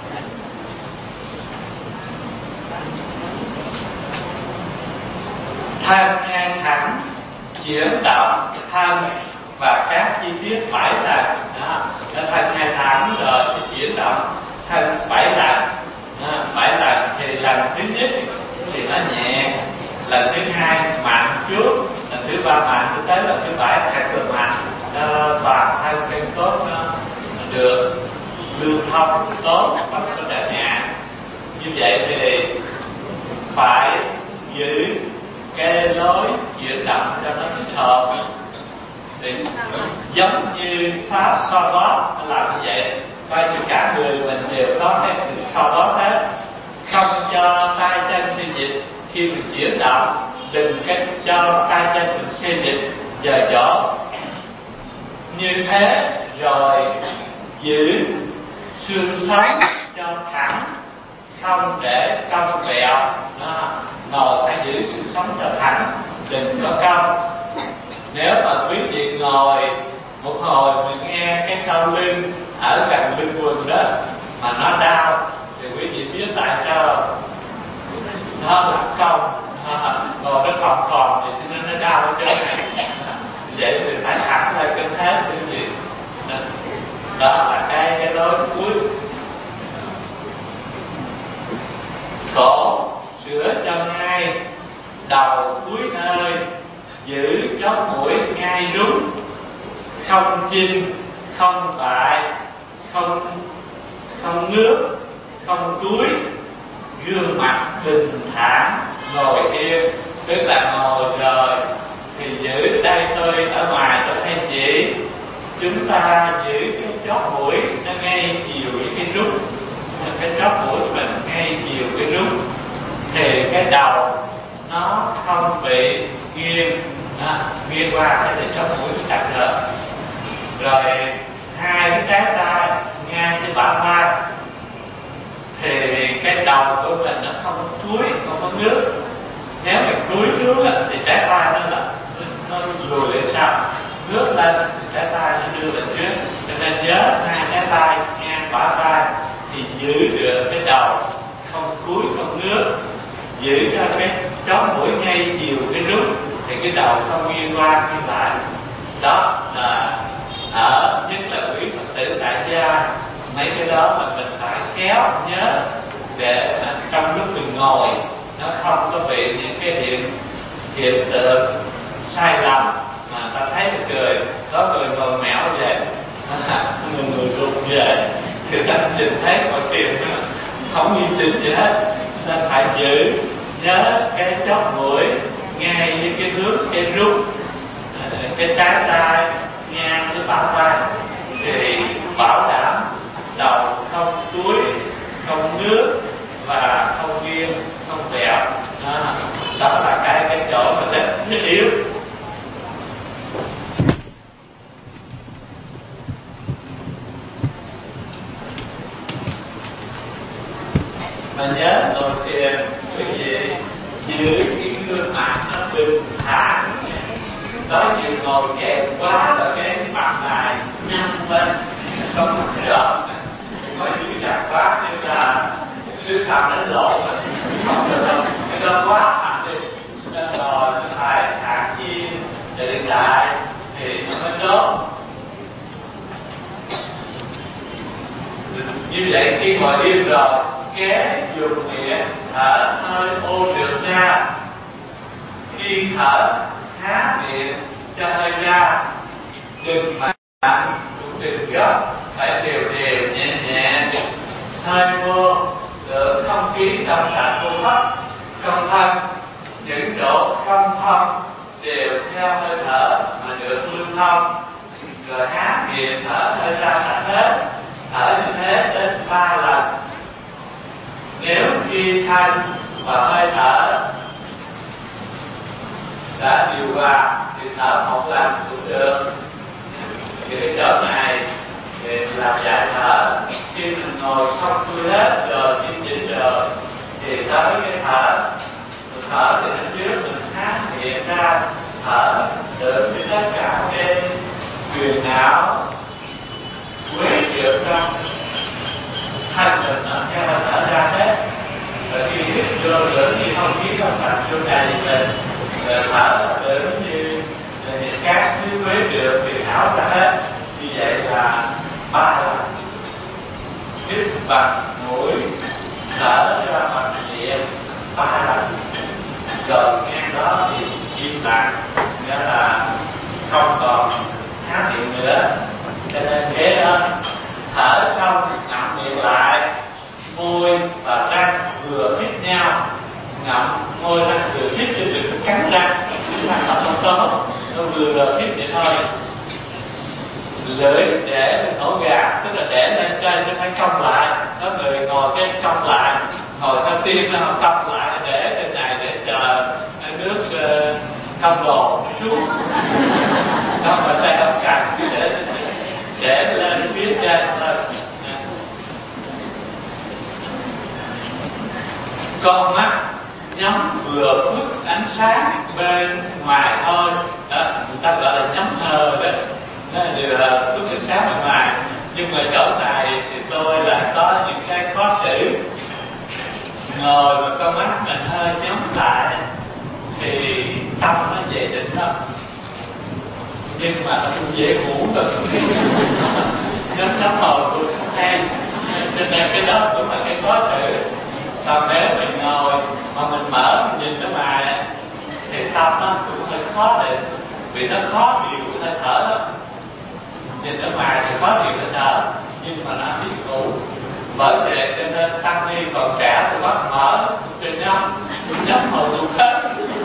thân ngay thẳng, chuyển động thân và các chi tiết bảy lần. Đó, nó thân ngay thẳng rồi thì chuyển động thân bảy lần. À, bảy lần thì lần thứ nhất thì nó nhẹ, lần thứ hai mạnh chút, lần thứ ba mạnh, cho tới lần thứ bảy thật là mạnh, cho toàn thân cái cốt nó được lưu thông tốt và có đà nhẹ. Như vậy thì phải giữ cái lối chuyển động cho nó thích hợp, thì giống như pháp so bóp làm như vậy. Coi như cả người mình đều có cái sự so bóp hết, không cho tay chân xê dịch khi mình chuyển động, đừng cái cho tay chân mình xê dịch giờ chỗ. Như thế rồi giữ xương sống cho thẳng, không để cong vẹo. Đó. Ngồi phải giữ xương sống cho thẳng, đừng có cong. Nếu mà quý vị ngồi một hồi mình nghe cái sau lưng ở gần lưng quần đó mà nó đau thì quý vị biết tại sao không? Nó là cong, ngồi nó còn còn thì cho nên nó đau ở chỗ này. Vậy thì phải thẳng lại cái thế quý vị. Đó là cái cái lối cuối. Cổ sửa cho ngay, đầu cuối nơi, giữ chóp mũi ngay đúng, không chinh, không bại, không không ngước, không cúi, gương mặt bình thản, ngồi yên. Tức là ngồi rồi thì giữ tay tôi ở ngoài tôi thấy chỉ, chúng ta giữ cái chóp mũi nó ngay chiều với cái rút, cái chóp mũi mình ngay chiều cái rút thì cái đầu nó không bị nghiêng à, nghiêng qua cái để chóp mũi nó chặt rồi. Rồi hai cái trái tay ngang cái bả vai thì cái đầu của mình nó không cúi, không có ngước. Nếu mình cúi xuống thì trái tay nó là nó lùi lên sau, ngước lên thì trái tay nó đưa lên trước. Cho nên nhớ hai trái tay ngang bả vai thì giữ được cái đầu không cúi không ngước, giữ cho cái chóp mũi ngay chiều cái rút thì cái đầu không nghiêng qua nghiêng lại. Đó là ở nhất là quý Phật tử tại gia, mấy cái đó mà mình phải khéo nhớ để trong lúc mình ngồi nó không có bị những cái hiện hiện tượng sai lầm mà ta thấy nó cười, có người ngồi mẹo về, người người rụt về, người ta nhìn thấy mọi chuyện không nghiêm chỉnh gì hết. Nên phải giữ nhớ cái chóp mũi ngay với cái hướng cái rút, cái trái tay ngang với bả vai thì bảo đảm đầu không cúi, không ngước và không nghiêng, không vẹo. Đó, đó là cái cái chỗ mà rất nhất yếu. Mà nhớ đầu tiên quý vị giữ cái gương mặt nó bình thản. Đó chịu ngồi kẹt quá là cái mặt này nhăn lên, không có rõ, có giữ chặt quá như là sư phạm đánh lộn rồi, không được đâu, cái đó quá mạnh đi. Nên rồi nó phải thản nhiên, tự tại thì nó mới tốt. Như vậy khi ngồi yên rồi, kế dùng miệng thở hơi ô trượt ra. Khi thở há miệng cho hơi ra, đừng mạnh cũng đừng gấp, phải đều đều nhẹ nhẹ. Hơi vô lượng không khí trong sạch vô hấp trong thân, những chỗ không thông đều theo hơi thở mà được lưu thông. Rồi há miệng thở hơi ra sạch hết, thở như thế đến ba lần. Nếu khi thanh và hơi thở đã điều hòa thì thở một lần cũng được. Thì cái chỗ này thì làm giải thở. Khi mình ngồi xong xuôi hết rồi, chỉnh chỉnh rồi thì tới cái thở. Mình thở thì ở trước mình há miệng ra thở được với tất cả cái truyền não quấy trượt trong thân mình nó theo hơi thở ra hết. Và khi hít vô lượng như không khí trong sạch vô đầy mình, rồi thở lượng như những các thứ quấy trượt phiền não ra hết. Như vậy là ba lần. Hít bằng mũi, thở ra bằng miệng ba lần. Rồi ngang đó thì im lặng, nghĩa là không còn há miệng nữa. Cho nên thế đó, thở xong ngậm miệng lại, môi và răng vừa hít nhau, ngậm môi răng vừa hít cho đừng cắn răng, chúng ta không tốt, nó vừa hít vậy thôi. Lưỡi để lên ổ gà, tức là để lên trên nó phải cong lại. Có người ngồi cái cong lại, ngồi theo tiên nó không cong lại, để trên này để chờ nước uh, cong đồ xuống. Đó mà tay không cần, để để lên phía trên thôi. Con mắt nhắm vừa phước ánh sáng bên ngoài thôi, đó người ta gọi là nhắm hờ đó, đó là phước ánh sáng bên ngoài. Nhưng mà chỗ này thì tôi là có những cái khó xử. Ngồi mà con mắt mình hơi nhắm lại thì tâm nó dễ định lắm, nhưng mà nó cũng dễ ngủ rồi. Nhắm nhắm hồi cũng không hay, cho nên cái đó cũng là cái khó xử. Còn nếu mình ngồi mà mình mở mình nhìn nó mà thì tâm nó cũng hơi khó định, vì nó khó điều hơi thở đó. Nhìn ở ngoài thì khó điều hơi thở, nhưng mà nó biết ngủ. Bởi vậy cho nên tăng ni còn trẻ thì bắt mở cho nhắm nhắm hồi cũng hết.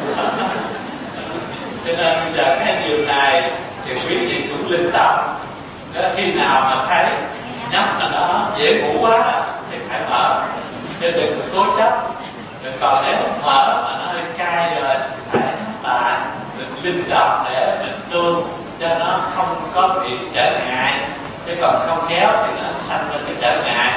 Cho nên bây giờ cái điều này thì quý vị cũng linh động. Khi nào mà thấy nhắm là nó dễ ngủ quá thì phải mở, chứ đừng cố chấp. Còn nếu mở mà nó hơi cay rồi thì phải nhắm lại, mình linh động để mình tu cho nó không có bị trở ngại, chứ còn không khéo thì nó sanh ra cái trở ngại.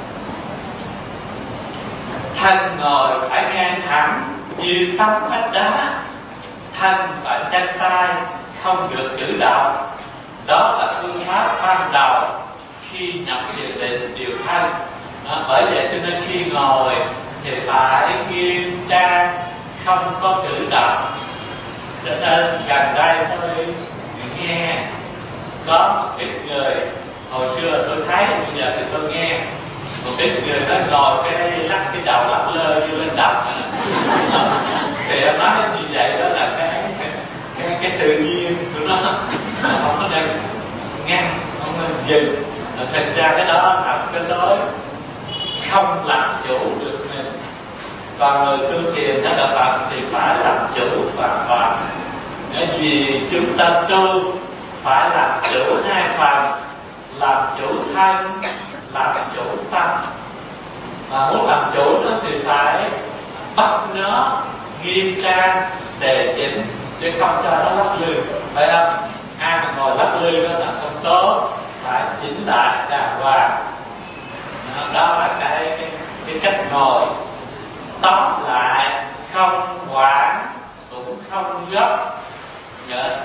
Thân ngồi phải ngang thẳng như tấm vách đá, thân và chân tay không được cử động. Đó là phương pháp ban đầu khi nhập thiền định điều thân. Đó, bởi vậy cho nên khi ngồi thì phải nghiêm trang, không có cử động. Cho nên gần đây tôi nghe có một ít người, hồi xưa tôi thấy, bây giờ thì tôi nghe một ít người nó ngồi cái lắc cái đầu lắc lơ như lên đập. Thì em nói như vậy đó là cái cái, cái, cái tự nhiên của nó, nó không có nên ngăn, không nên dừng. Thật ra cái đó là cái lối không làm chủ được mình. Còn người tu thiền nó là Phật thì phải làm chủ hoàn toàn. Bởi vì chúng ta tu phải làm chủ hai phần, làm chủ thân, làm chủ tâm. Mà muốn làm chủ nó thì phải bắt nó nghiêm trang, đề chỉnh, chứ không cho nó lắc lư, phải không? Ai mà ngồi lắc lư đó là không tốt, phải chỉnh lại đàng hoàng. Đó là cái, cái, cái cách ngồi. Tóm lại, không hoảng cũng không gấp. Nhớ.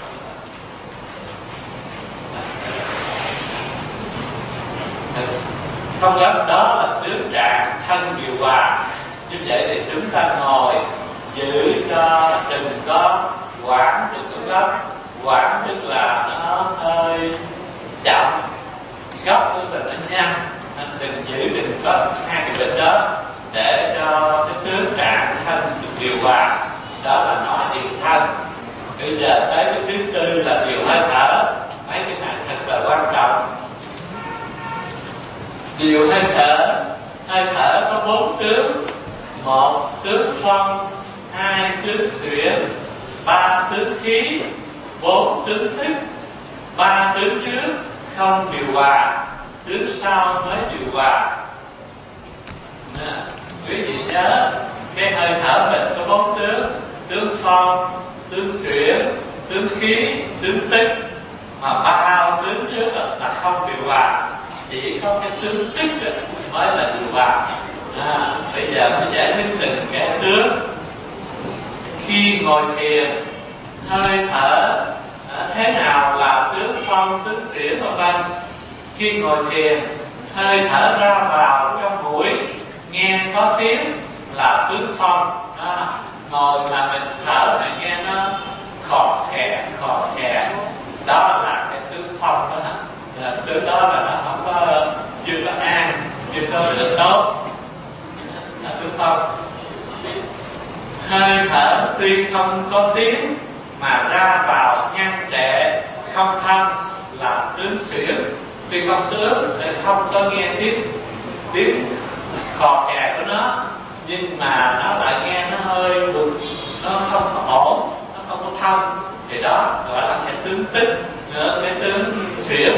Không gấp đó là tướng trạng thân điều hòa. Như vậy thì chúng ta ngồi giữ cho đừng có hoảng, đừng có gấp. Hoảng tức là nó hơi chậm, gấp tức là nó nhanh. Đừng giữ, đừng có hai cái bệnh đó, để cho cái tướng trạng thân được điều hòa. Đó là nói điều thân. Bây giờ tới cái thứ tư là điều hơi thở. Mấy cái này thật là quan trọng. Điều hơi thở, hơi thở có bốn tướng. Một tướng phong, hai tướng xuyển, ba tướng khí, bốn tướng thức. Ba tướng trước không điều hòa, tướng sau mới điều hòa. Nè, quý vị nhớ cái hơi thở mình có bốn tướng: tướng phong, tướng xuyển, tướng khí, tướng tức. Mà ba tướng trước là không điều hòa, chỉ có cái tướng tức mới là điều hòa. À, bây giờ mới giải thích từng cái tướng. Khi ngồi thiền, hơi thở à, thế nào là tướng phong, tướng xuyển vân vân. Khi ngồi thiền, hơi thở ra vào trong mũi nghe có tiếng là tướng phong. À, ngồi mà mình thở mà nghe nó khò khè khò khè, đó là cái tướng phong đó. À, tướng đó là nó không có, chưa có an, chưa có được tốt. Là tướng phong. Hơi thở tuy không có tiếng mà ra vào ngăn trệ không thân là tướng xuyển. Tuy không tướng để không có nghe tiếng tiếng khò khè của nó, nhưng mà nó lại nghe nó hơi buồn, nó không có ổn, nó không có thông, thì đó gọi là cái tướng tích, nữa cái tướng xuyển.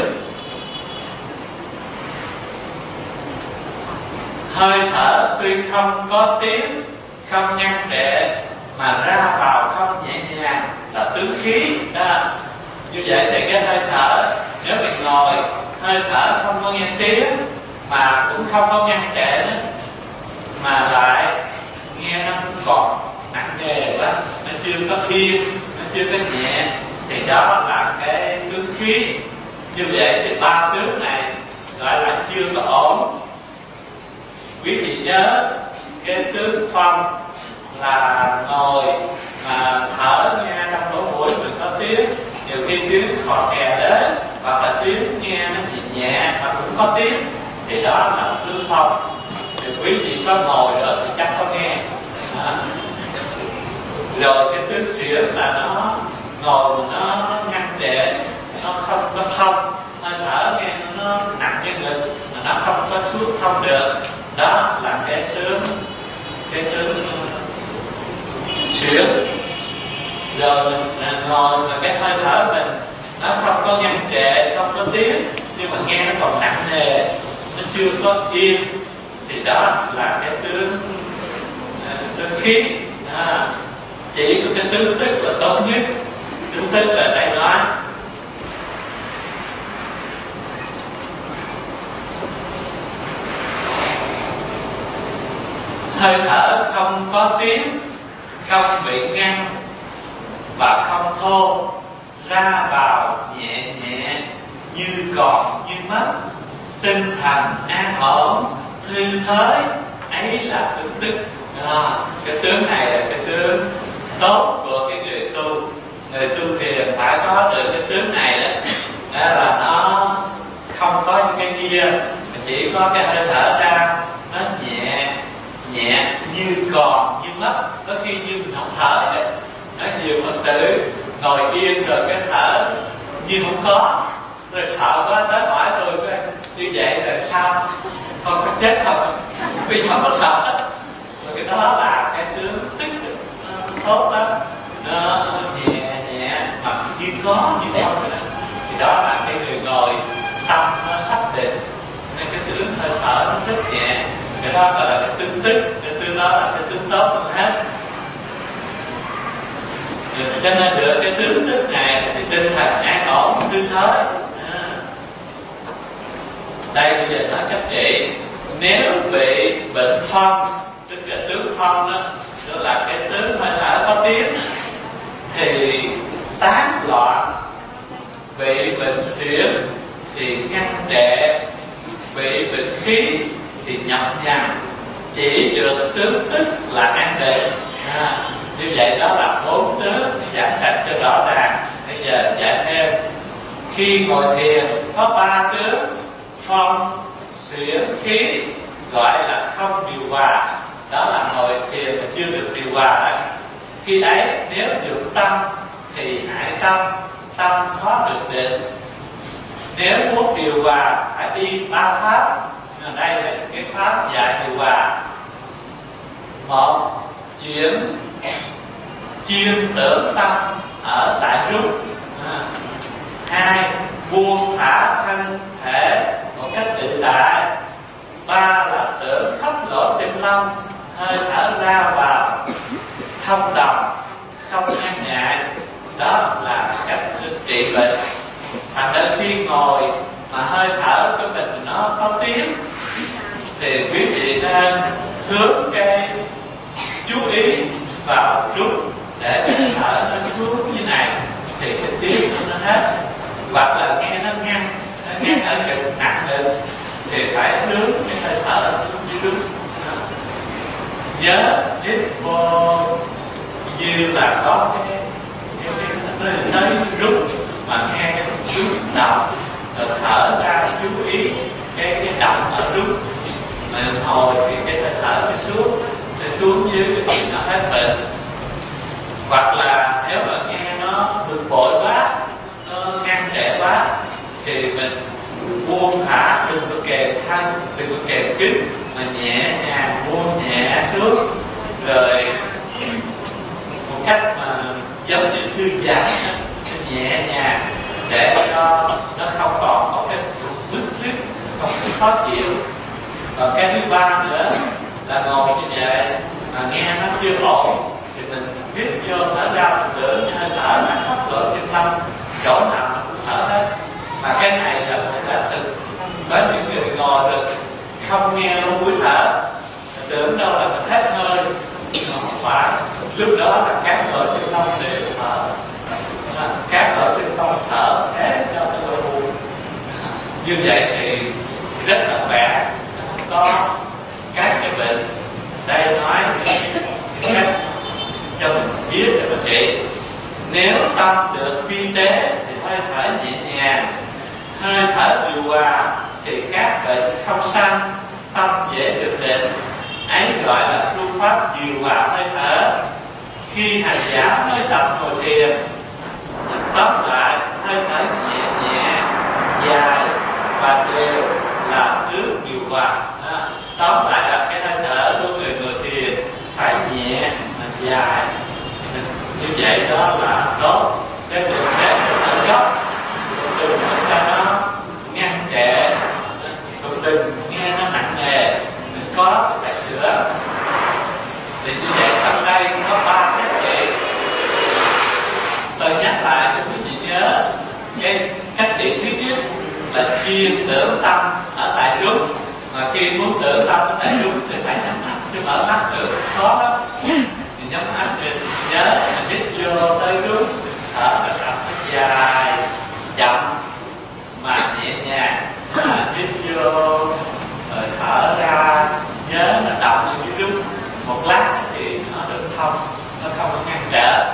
Hơi thở tuy không có tiếng, không ngăn trệ mà ra vào không nhẹ nhàng là tướng khí đó. Như vậy thì cái hơi thở Nếu mình ngồi hơi thở không có nghe tiếng mà cũng không có ngăn trệ nữa, mà lại nghe nó cũng còn nặng nề quá, nó chưa có yên, nó chưa có nhẹ, thì đó là cái tướng khí. Như vậy thì ba tướng này gọi là chưa có ổn. Quý vị nhớ cái tướng phong là ngồi mà thở nghe trong lỗ mũi mình có tiếng, nhiều khi tiếng khò khè đến, hoặc là tiếng nghe nó nhẹ nhẹ mà cũng có tiếng, thì đó là tướng phong. Thì quý vị có ngồi nữa thì chắc có nghe. À. Rồi cái tướng xuyển là nó ngồi mà nó, nó ngăn trệ, nó không có thông, hơi thở nghe nó nặng như ngực mà nó không có xuống thông được. Đó là cái tướng cái tướng xuyển. Rồi mình ngồi mà cái hơi thở mình nó không có ngăn trệ, không có tiếng, nhưng mà nghe nó còn nặng nề, nó chưa có yên, thì đó là cái tướng tướng khí. À, chỉ có cái tướng tức là tốt nhất. Tướng tức là đây nói hơi thở không có tiếng, không bị ngăn và không thô, ra vào nhẹ nhẹ như còn như mất, tinh thần an ổn thư thới, ấy là tướng tức. À, cái tướng này là cái tướng tốt của cái người tu. Người tu thiền phải có được cái tướng này đó, đó là nó không có những cái kia, mà chỉ có cái hơi thở ra nó nhẹ nhẹ như còn như mất. Có khi như mình không thở vậy. Nói nhiều Phật tử ngồi yên rồi cái thở như không có, rồi sợ quá tới hỏi tôi như vậy là sao, con có chết không? Vì không có sợ. Rồi cái đó là cái tướng tích cực tốt đó, nó nhẹ nhẹ mà như có như không rồi đó. Thì đó là cái người ngồi tâm nó xác định nên cái tướng hơi thở nó rất nhẹ. Cái đó gọi là cái tướng tích, cái tướng đó là cái tướng tốt hơn hết. Cho nên được cái tướng tích này thì tinh thần an ổn thư thới. À. Đây bây giờ nó chấp trị. Nếu bị bệnh phong, tức là tướng phong đó, đó là cái tướng hơi thở có tiếng, thì tán loạn. Bị bệnh xuyển thì ngăn trệ, bị bệnh khí thì nhập nhằn. Chỉ được tướng tức là an định. À, như vậy đó là bốn tướng giảng sạch cho rõ ràng. Bây giờ giải thêm. Khi ngồi thiền có ba tướng phong, xuyển, khí, gọi là không điều hòa. Đó là ngồi thiền mà chưa được điều hòa đó. Khi ấy nếu được tâm thì hại tâm, tâm khó được định. Nếu muốn điều hòa phải đi ba pháp. Đây là cái pháp dạy điều hòa. Một, chuyển chuyên tưởng tâm ở tại rút. À. Hai, buông thả thân thể một cách tự tại. Ba là tưởng khắp lỗ tim long, hơi thở ra vào thông đồng, không ngăn ngại. Đó là cách trị bệnh. Thành ra khi ngồi mà hơi thở của mình nó có tiếng thì quý vị nên hướng cái chú ý vào rút để cái thở nó xuống như này thì cái tiếng nó hết. Hoặc là nghe nó ngăn, nó ngăn ở cực nặng được thì phải hướng cái hơi thở xuống dưới rút. Nhớ hít vô như là có cái cái cái nơi rút mà nghe cái rút động, rồi thở ra chú ý cái cái động ở rút. Mà hồi thì cái hơi thở nó xuống, nó xuống dưới cái gì nó hết bệnh. Hoặc là nếu mà nghe nó bực bội quá, nó ngăn trệ quá thì mình buông thả, đừng có kề thân, đừng có kề cứng, mà nhẹ nhàng buông nhẹ xuống, rồi một cách mà giống như thư giãn, nhẹ nhàng để cho nó không còn có cái bức rứt, không có khó chịu. Còn cái thứ ba nữa là ngồi như vậy mà nghe nó chưa ổn thì mình hít vô thở ra, tưởng như hơi thở nó khắp lỗ chân lông, chỗ nào nó cũng thở hết. Mà cái này là phải là thực. Có những người ngồi được không nghe luôn mũi thở, tưởng đâu là mình hết hơi, không phải. Lúc đó là các ở trên lông đều thở, các ở trên lông thở hết cho cái lỗ buồn. Như vậy thì rất là khỏe, không có các cái bệnh. Đây nói những cách cho mình biết cho mình trị. Nếu tâm được vi tế thì hơi thở nhẹ nhàng, hơi thở điều hòa thì các bệnh không sanh, tâm dễ được định. Ấy gọi là phương pháp điều hòa hơi thở. Khi hành giả mới tập ngồi thiền, tóm lại hơi thở nhẹ nhẹ, dài và đều là nước điều hòa. À, tóm lại là cái hơi thở của người ngồi thiền phải nhẹ, dài. Như vậy đó là tốt. Cái đường rét ở gốc, đừng cho nó ngăn trệ, cũng đừng nghe nó nặng nề, đừng có cái cách sửa. Thì như vậy trong đây có ba cách trị. Tôi nhắc lại cho quý vị nhớ, cái cách trị thứ nhất là chuyên tưởng tâm ở tại trung. Mà khi muốn tưởng tâm ở tại trung thì phải nhắm mắt, chứ mở mắt được khó lắm. Thì nhắm mắt mình nhớ mình hít vô tới trung, thở là tập dài, chậm mà nhẹ nhàng. À, hít vô rồi thở ra, nhớ là động như cái trung. Một lát thì nó được thông, nó không có ngăn trở.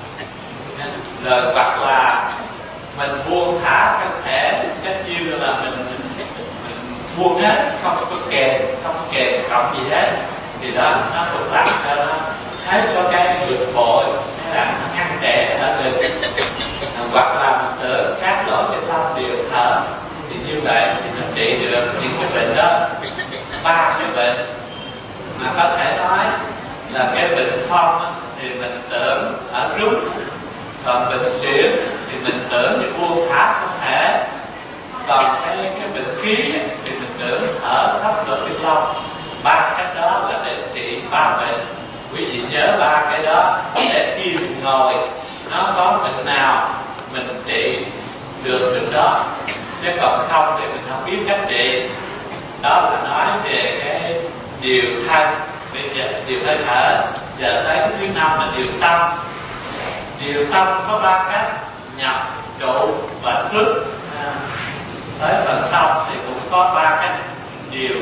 Rồi hoặc là mình buông thả thân thể, cách như là mình, mình, mình buông hết, không có kèm, không có kèm cộng gì hết, thì đó nó cũng làm cho nó thấy có cái vượt bội, hay là nó ngăn trệ ở ngực. Hoặc là mình tưởng các lỗ chân lông đều thở, thì như vậy thì nó trị được những cái bệnh đó. Ba cái bệnh mà có thể nói là cái bệnh phong thì mình tưởng ở rút, còn bệnh xỉu thì mình tưởng như buông thả không thể, còn cái cái bệnh khí thì mình tưởng ở thấp lỗ chân lông. Ba cái đó là để trị ba bệnh. Quý vị nhớ ba cái đó để khi mình ngồi nó có bệnh nào mình trị được bệnh đó, chứ còn không thì mình không biết cách trị. Đó là nói về cái điều thân, bây giờ điều hơi thở. Giờ tới cái thứ năm là điều tâm. Điều tâm có ba cách: nhập, trụ và xuất. À, tới phần tâm thì cũng có ba cách điều.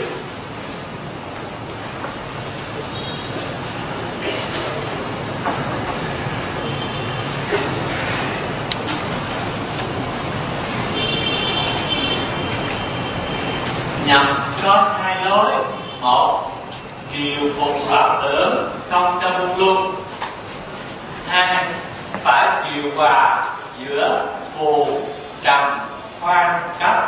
Nhập có hai lối: một, điều phục loạn tưởng không cho buông lung; hai, phải điều hòa giữa phù trầm khoan cấp.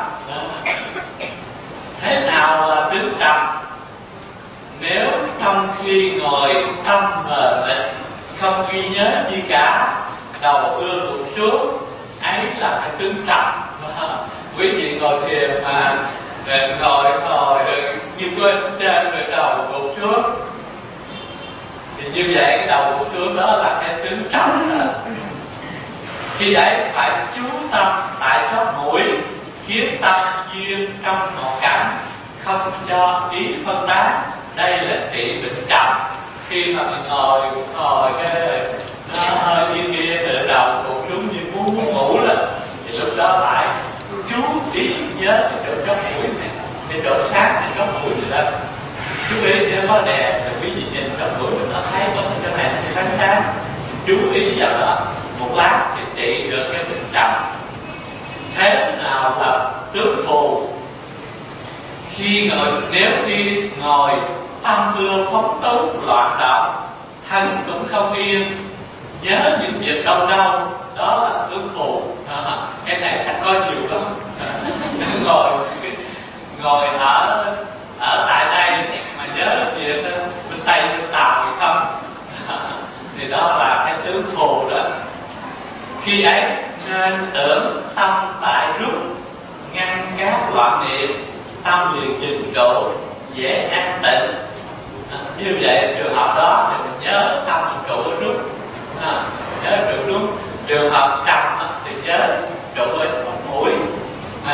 Thế nào là tứ trầm? Nếu trong khi ngồi tâm mờ mịt, không ghi nhớ gì cả, đầu ưa tụt xuống, ấy là phải tứ trầm. Quý vị ngồi thiền mà ngồi ngồi rồi như quên trên rồi đầu gục xuống, thì như vậy cái đầu gục xuống đó là cái tướng trầm. Khi ấy phải chú tâm tại chóp mũi, khiến tâm duyên trong một cảnh, không cho ý phân tán. Đây là trị bệnh trầm. Khi mà mình ngồi ngồi cái nó hơi kia kia rồi đầu gục xuống như muốn muốn ngủ rồi, thì lúc đó phải chú ý nhớ cái chỗ chóp mũi này, cái chỗ sát cái chóp mũi này đó. Chú ý cho có đèn rồi quý vị nhìn chóp mũi mình nó thấy có cái này nó sáng sáng, chú ý vào đó một lát thì trị được cái bệnh trầm. Thế nào là tước phù? Khi ngồi, nếu khi ngồi tâm tư phóng túng loạn động, thân cũng không yên, nhớ những việc đâu đâu, đó là tước phù. À, cái này thật có nhiều lắm. ngồi ngồi ở ở tại đây mà nhớ chuyện bên Tây bên Tàu thì không. Thì đó là cái tứ phù đó. Khi ấy nên tưởng tâm tại rút, ngăn các loạn niệm, tâm liền trình độ dễ an tịnh. À, như vậy trường hợp đó thì mình nhớ tâm trình độ ở rút, à, nhớ trụ rút. Trường hợp trầm thì nhớ trụ ở mũi,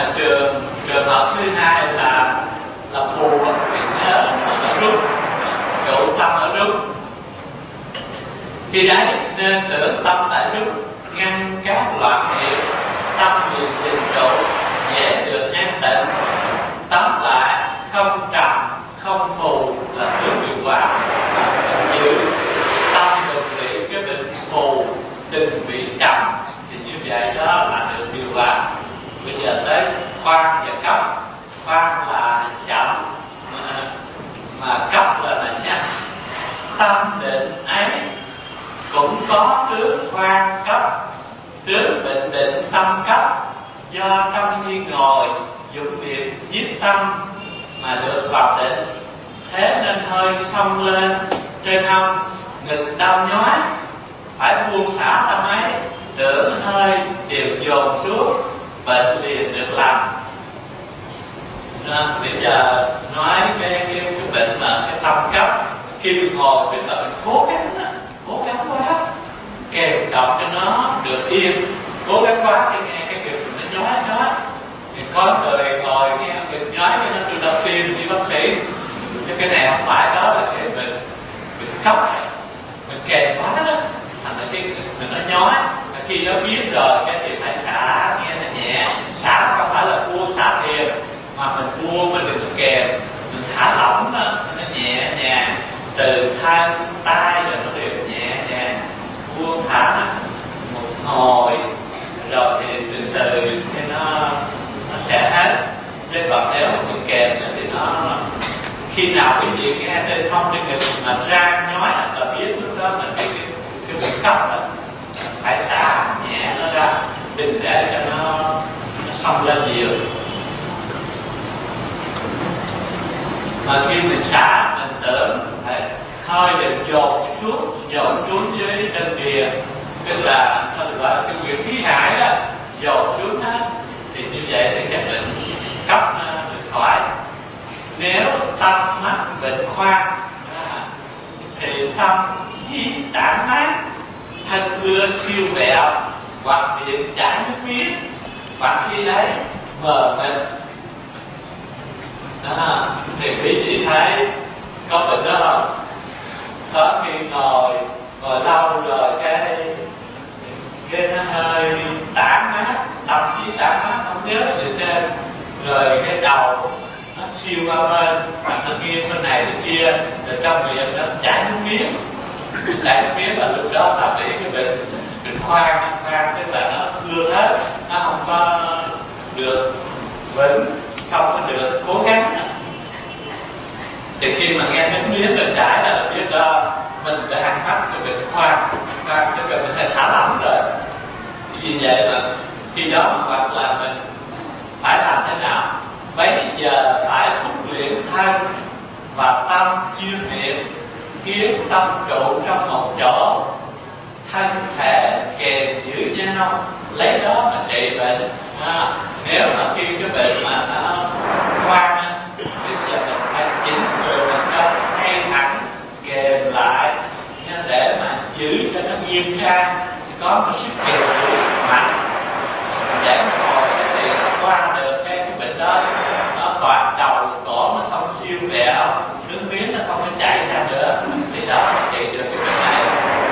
Khi đấy nên tưởng tâm tại chúng, ngăn các loạn niệm, tâm liền định trụ, dễ được an tịnh. Tóm lại không trầm, không phù là hướng hiệu quả. Giữ tâm đừng bị cái bệnh phù, đừng bị trầm, thì như vậy đó là được hiệu quả. Bây giờ tới khoan và cấp. Khoan là chậm, mà cấp là là nhanh. Tâm định ấy cũng có trước khoan cấp, trước định định tâm cấp. Do tâm như ngồi dụng niệm nhiếp tâm mà được vào định, thế nên hơi xông lên trên hông, ngực đau nhói, phải buông xả tâm ấy, tưởng hơi đều dồn xuống, bệnh liền được lành. Nên bây giờ nói cái, cái, cái bệnh mà cái tâm cấp, khi mình ngồi mình phải cố gắng, cố gắng quá, kèm cọc cho nó được yên, cố gắng quá thì nghe cái việc nó nhói nhói. Thì có người ngồi nghe việc nhói cái nó tôi đau tim đi bác sĩ, chứ cái này không phải, đó là cái bệnh bệnh cấp, mình kèm quá đó, thành ra cái mình nó nhói. Khi nó biết rồi cái thì phải xả, nghe nó nhẹ, xả không phải là cua xả thiền, mà mình cua mình đừng có kèm, mình thả lỏng nó, nó nhẹ nhàng từ thân tay rồi nó đều nhẹ nhàng buông thả một hồi, rồi thì từ từ thì nó nó sẽ hết. Chứ còn nếu mình kèm nữa thì nó khi nào cái gì nghe trên không trên ngực mà ra nhói là biết lúc đó là cái cái cái bệnh cấp đó, phải xả nhẹ nó ra, đừng để cho nó nó xông lên nhiều. Mà khi mình xả mình tưởng hơi đừng dồn xuống, dồn xuống dưới chân địa, tức là sao được gọi là cái quyền khí hải đó, dồn xuống hết, thì như vậy thì cái bệnh cấp được khỏi. Nếu tâm mắc bệnh khoan thì tâm hiến tản mát, thân ưa siêu vẹo, hoặc miệng chảy nước miếng, hoặc khi đấy mờ mịt. À, thì quý vị thấy có bệnh đó không? Có khi ngồi ngồi lâu rồi cái cái nó hơi tản mát, tâm trí tản mát, không nhớ gì trên, rồi cái đầu nó siêu qua bên, nó nghiêng bên này bên kia, rồi trong miệng nó chảy nước miếng, chảy nước miếng là lúc đó ta bị cái bệnh bệnh khoan, khoan tức là nó hư hết, nó không có được vững, không có được cố gắng. Thì khi mà nghe nước miếng rồi chảy là biết đó mình đã ăn mắc cái bệnh khoan, khoan tức là mình phải thả lỏng rồi. Vì vậy mà khi đó hoặc là mình phải làm thế nào? Bây giờ phải thúc luyện thân và tâm chuyên niệm, khiến tâm trụ trong một chỗ, thân thể kèm giữ nhau, lấy đó mà trị bệnh. À, nếu mà khi cái bệnh mà nó khoan, bây giờ mình phải chỉnh người mình cho ngay thẳng, kèm lại để mà giữ cho nó nghiêm trang, có một sức kèm mạnh để ngồi cái thì nó qua được cái, cái bệnh đó, nó toàn đầu cổ nó không siêu vẹo, nước miếng nó không có chảy ra nữa, thì đó nó trị được cái bệnh này.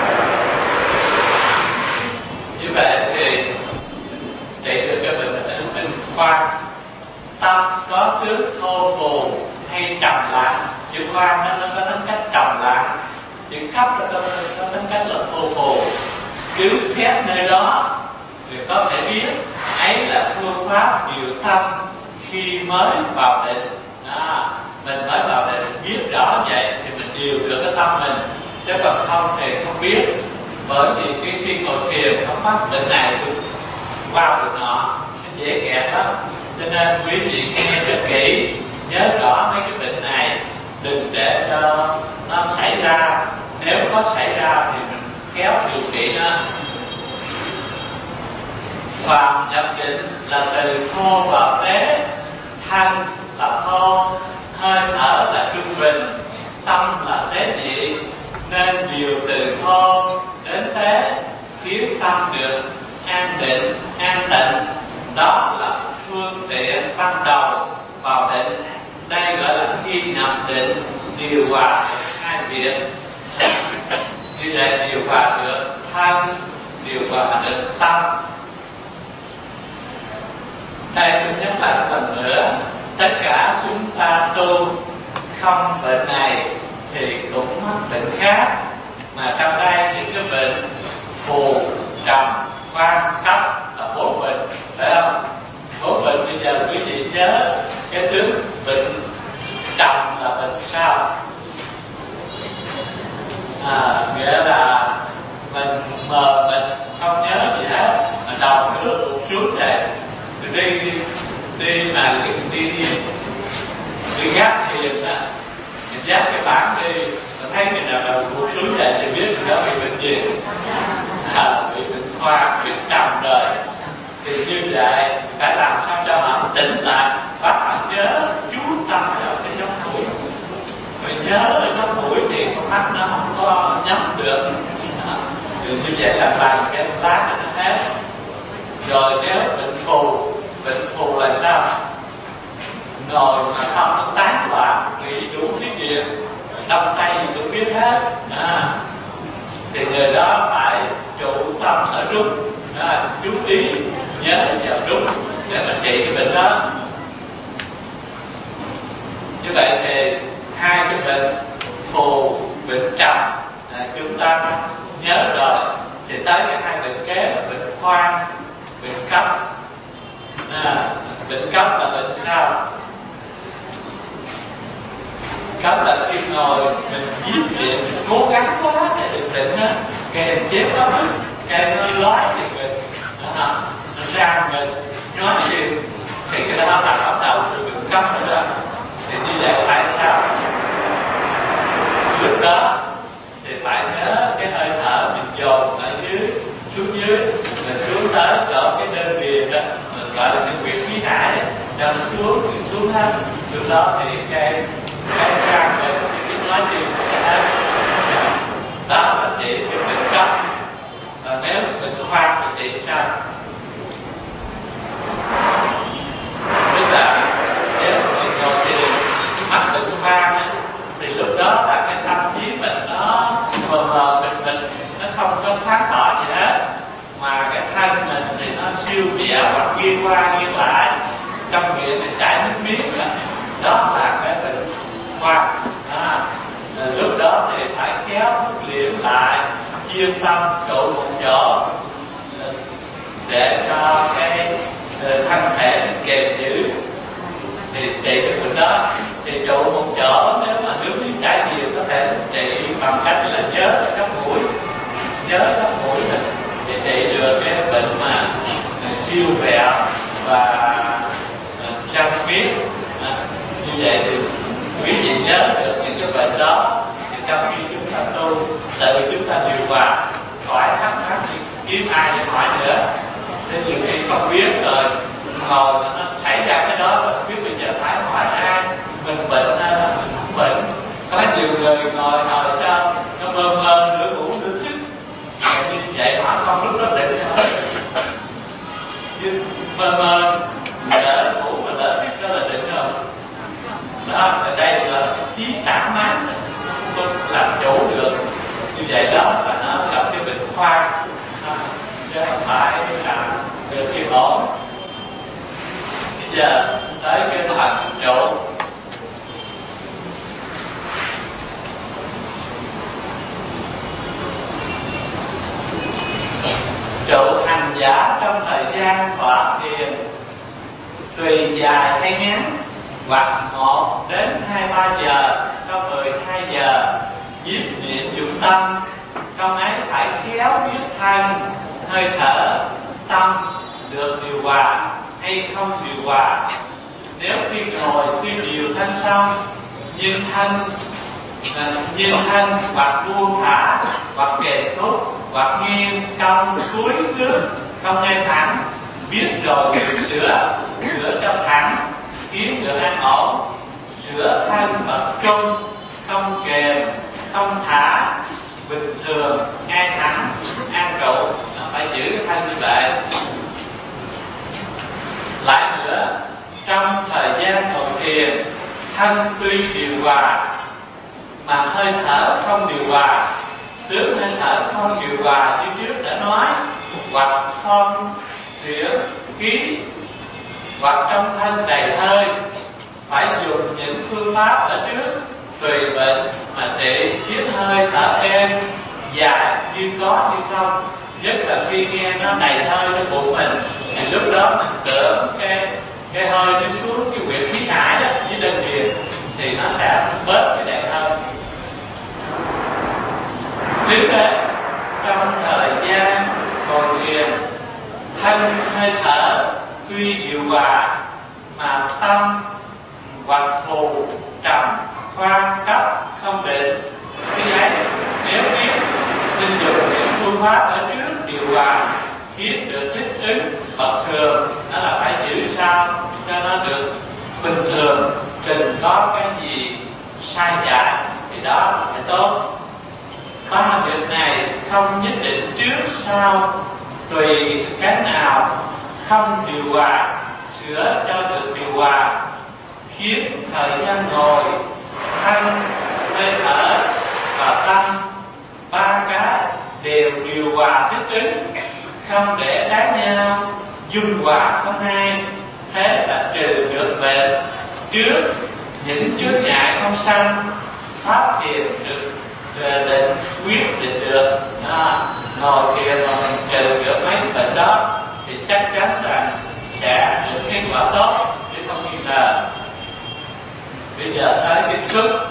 Như vậy thì trị được cái bệnh bệnh bệnh khoan. Tâm có trước thô phù hay trầm lặng, chữ khoan nó, nó có tính cách trầm lặng, chữ cấp nó có, có tính cách là thô phù. Cứ xét nơi đó thì có thể biết ấy là phương pháp điều tâm khi mới vào định. À, mình mới vào định biết rõ vậy thì mình điều được cái tâm mình, chứ còn không thì không biết. Bởi vì cái khi ngồi thiền không mắc bệnh này vào được nọ, nó dễ kẹt lắm. Cho nên quý vị nghe rất kỹ, nhớ rõ mấy cái bệnh này, đừng để cho nó xảy ra. Nếu có xảy ra thì mình khéo điều trị nó. Phạm nhập định là từ thô vào tế, thân là thô, hơi thở là trung bình, tâm là tế nhị, nên điều từ thô đến tế, khiến tâm được an định, an tịnh. Đó là phương tiện ban đầu vào định. Đây gọi là khi nhập định điều hòa hai việc. Như vậy điều hòa được thân, điều hòa được tâm. Đây tôi nhắc lại một lần nữa, tất cả chúng ta tu không bệnh này thì cũng mắc bệnh khác, mà trong đây những cái bệnh phù, trầm, quan, cấp là bốn bệnh, phải không? Bốn bệnh bây giờ quý vị nhớ cái thứ bệnh trầm là bệnh sao? À, nghĩa là mình mờ mình không nhớ gì hết, mà đầu nước tụt xuống vậy, đi đi đi mà đi đi đi gác thiền á, mình gác cái bảng đi, mình thấy người nào đầu tụt xuống vậy thì biết người đó bị bệnh gì, à, bị bệnh khoa, bị trầm rồi. Thì như vậy phải làm sao cho họ tỉnh lại, bắt họ nhớ chú tâm vào cái giấc mũi. Mình nhớ ở giấc mũi thì con mắt nó không có nhắm được. Thì như vậy là làm cái lá cho nó hết. Rồi nếu bệnh phù, bệnh phù là sao? Ngồi mà không nó tán loạn, nghĩ đủ cái chuyện, đông tay gì cũng biết hết. À, thì người đó phải trụ tâm ở rung, à, chú ý nhớ vào rung để mà trị cái bệnh đó. Như vậy thì hai cái bệnh phù, bệnh trầm à, chúng ta nhớ rồi, thì tới cái hai bệnh kế là bệnh khoan, bệnh cấp. À, bệnh cấp là bệnh sao? Cấp là khi ngồi mình viết chuyện, mình cố gắng quá để được định á, kèm chép đó, kèm nó nói thì mình nó ra mình nói chuyện, thì cái đó là bắt đầu từ bệnh cấp rồi đó. Thì như vậy tại sao? Lúc đó thì phải nhớ cái hơi thở mình dồn ở dưới, xuống dưới, mình xuống tới chỗ cái đơn viền đó, mình gọi là cái quyển khí hải, cho nó xuống, mình xuống hết. Lúc đó thì cái cái răng về cái nói chuyện sẽ hết. Đó là chỉ cái bệnh cấp. Và nếu bệnh khoan thì trị sao? Tức là nếu mình ngồi thiền mắc bệnh khoan á, thì lúc đó là cái tâm trí mình nó mờ mờ mịt mịt, nó không có sáng tỏ gì hết, mà cái thân mình thì nó siêu vẹo hoặc nghiêng qua nghiêng lại, trong miệng thì chảy nước miếng. Đó là cái bệnh khoan. À, lúc đó thì phải kéo nước liệm lại, chuyên tâm trụ một chỗ để cho cái thân thể kềm giữ, thì trị cái bệnh đó. Thì trụ một chỗ, nếu mà nước miếng chảy nhiều có thể trị bằng cách là nhớ ở trong mũi, nhớ trong mũi mình thì trị được cái bệnh mà siêu vẹo và răng miếng. À, như vậy thì quý vị nhớ được những cái bệnh đó, thì trong khi chúng ta tu, tại vì chúng ta điều hòa, khỏi thắc mắc thì kiếm ai để hỏi nữa. Thế nhiều khi không biết rồi ngồi mà nó xảy ra cái đó, mà biết bây giờ phải hỏi ai, mình bệnh hay là mình không bệnh. Có nhiều người ngồi ngồi sao nó mơ mơ nửa ngủ nửa thức, như vậy họ không lúc đó định nữa, mơ mơ lỡ ngủ mà lỡ biết đó là định rồi. Đó, ở đây là cái trí tản mát không làm chủ được. Như vậy đó là nó gặp cái bệnh khoan, chứ không phải là được cái ổn. Bây giờ tới cái phần trụ. Trụ hành giả trong thời gian tọa thiền tùy dài hay ngắn, hoặc một đến hai ba giờ, có mười hai giờ, nhiếp niệm dụng tâm, trong ấy phải khéo biết thân, hơi thở, tâm được điều hòa hay không điều hòa. Nếu khi ngồi khi điều thân xong, nhưng thân nhưng thân hoặc buông thả, hoặc kề thúc, hoặc nghiêng cong cúi nước, không ngay thẳng, biết rồi sửa sửa cho thẳng, kiếm được an ổn, sửa thân bật trung, không kềm, không thả, bình thường, ngay thẳng, an trụ. Nó phải giữ cái thân như vậy. Lại nữa, trong thời gian ngồi thiền, thân tuy điều hòa mà hơi thở không điều hòa, tướng hơi thở không điều hòa như trước đã nói, hoặc không xuyển khí, hoặc trong thân đầy hơi, phải dùng những phương pháp ở trước tùy bệnh mà trị, khiến hơi thở êm dài như có như không. Nhất là khi nghe nó đầy hơi trong bụng mình thì lúc đó mình tưởng cái cái hơi đi xuống cái huyệt khí hải đó với đơn điền thì nó sẽ bớt cái đầy hơi. Thứ thế, trong thời gian ngồi thiền, thân hơi thở tuy điều hòa mà tâm hoặc phù trầm khoan cấp không định. Khi ấy nếu biết nên dùng những phương pháp ở trước điều hòa khiến được thích ứng bậc thường, đó là phải giữ sao cho nó được bình thường, đừng có cái gì sai trái thì đó là phải tốt. Ba việc này không nhất định trước sau, tùy cái nào không điều hòa sửa cho được điều hòa, khiến thời gian ngồi thân hơi thở và tâm ba cái đều điều hòa thích ứng, không để đánh nhau, dung hòa không hai. Thế là trừ được bệnh trước, những chướng ngại không sanh, pháp thiền được định quyết định được. À, ngồi thiền mà mình trừ được mấy bệnh đó thì chắc chắn là sẽ được kết quả tốt chứ không nghi ngờ. Bây giờ tới cái xuất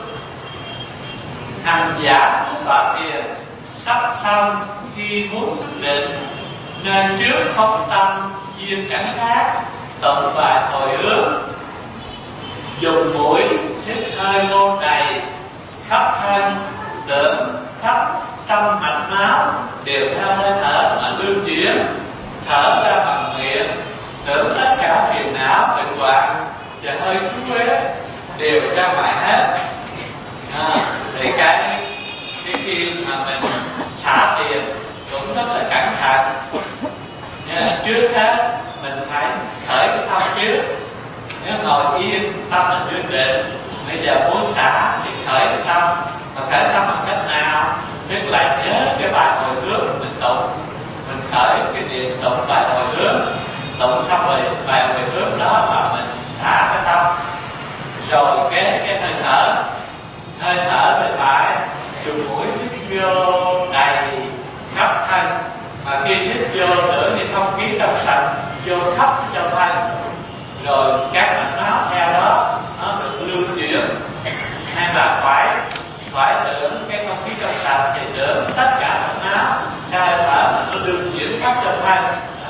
hành giả muốn tọa thiền sắp xong khi muốn xuất định, nên trước không tâm duyên cảnh khác tụng bài hồi hướng, dùng mũi hít hơi vô đầy khắp thân, tưởng khắp trong mạch máu đều theo hơi thở mà lưu chuyển, thở ra bằng miệng, tưởng tất cả phiền não bệnh hoạn và hơi xú uế đều ra ngoài hết. À, thì cái cái khi mà mình xả tiền cũng rất là cẩn thận. Yeah, trước hết mình phải khởi cái tâm trước. Nếu ngồi yên tâm mình quyết định, bây giờ muốn xả thì khởi cái tâm. Mà khởi tâm bằng cách nào? Tức là nhớ cái bài hồi hướng mình tụng, mình khởi cái điện tụng bài hồi hướng, tụng xong rồi bài hồi hướng đó mà mình xả cái tâm, rồi cái cái hơi thở, hơi thở thì phải dùng mũi hít vô đầy khắp thân, mà khi hít vô nữa thì không khí trong sạch vô khắp trong thân, rồi các mạch máu theo đó nó được lưu chuyển. Hay là phải phải tưởng cái không khí trong sạch thì tưởng tất cả mạch máu theo hơi thở nó lưu chuyển khắp trong thân,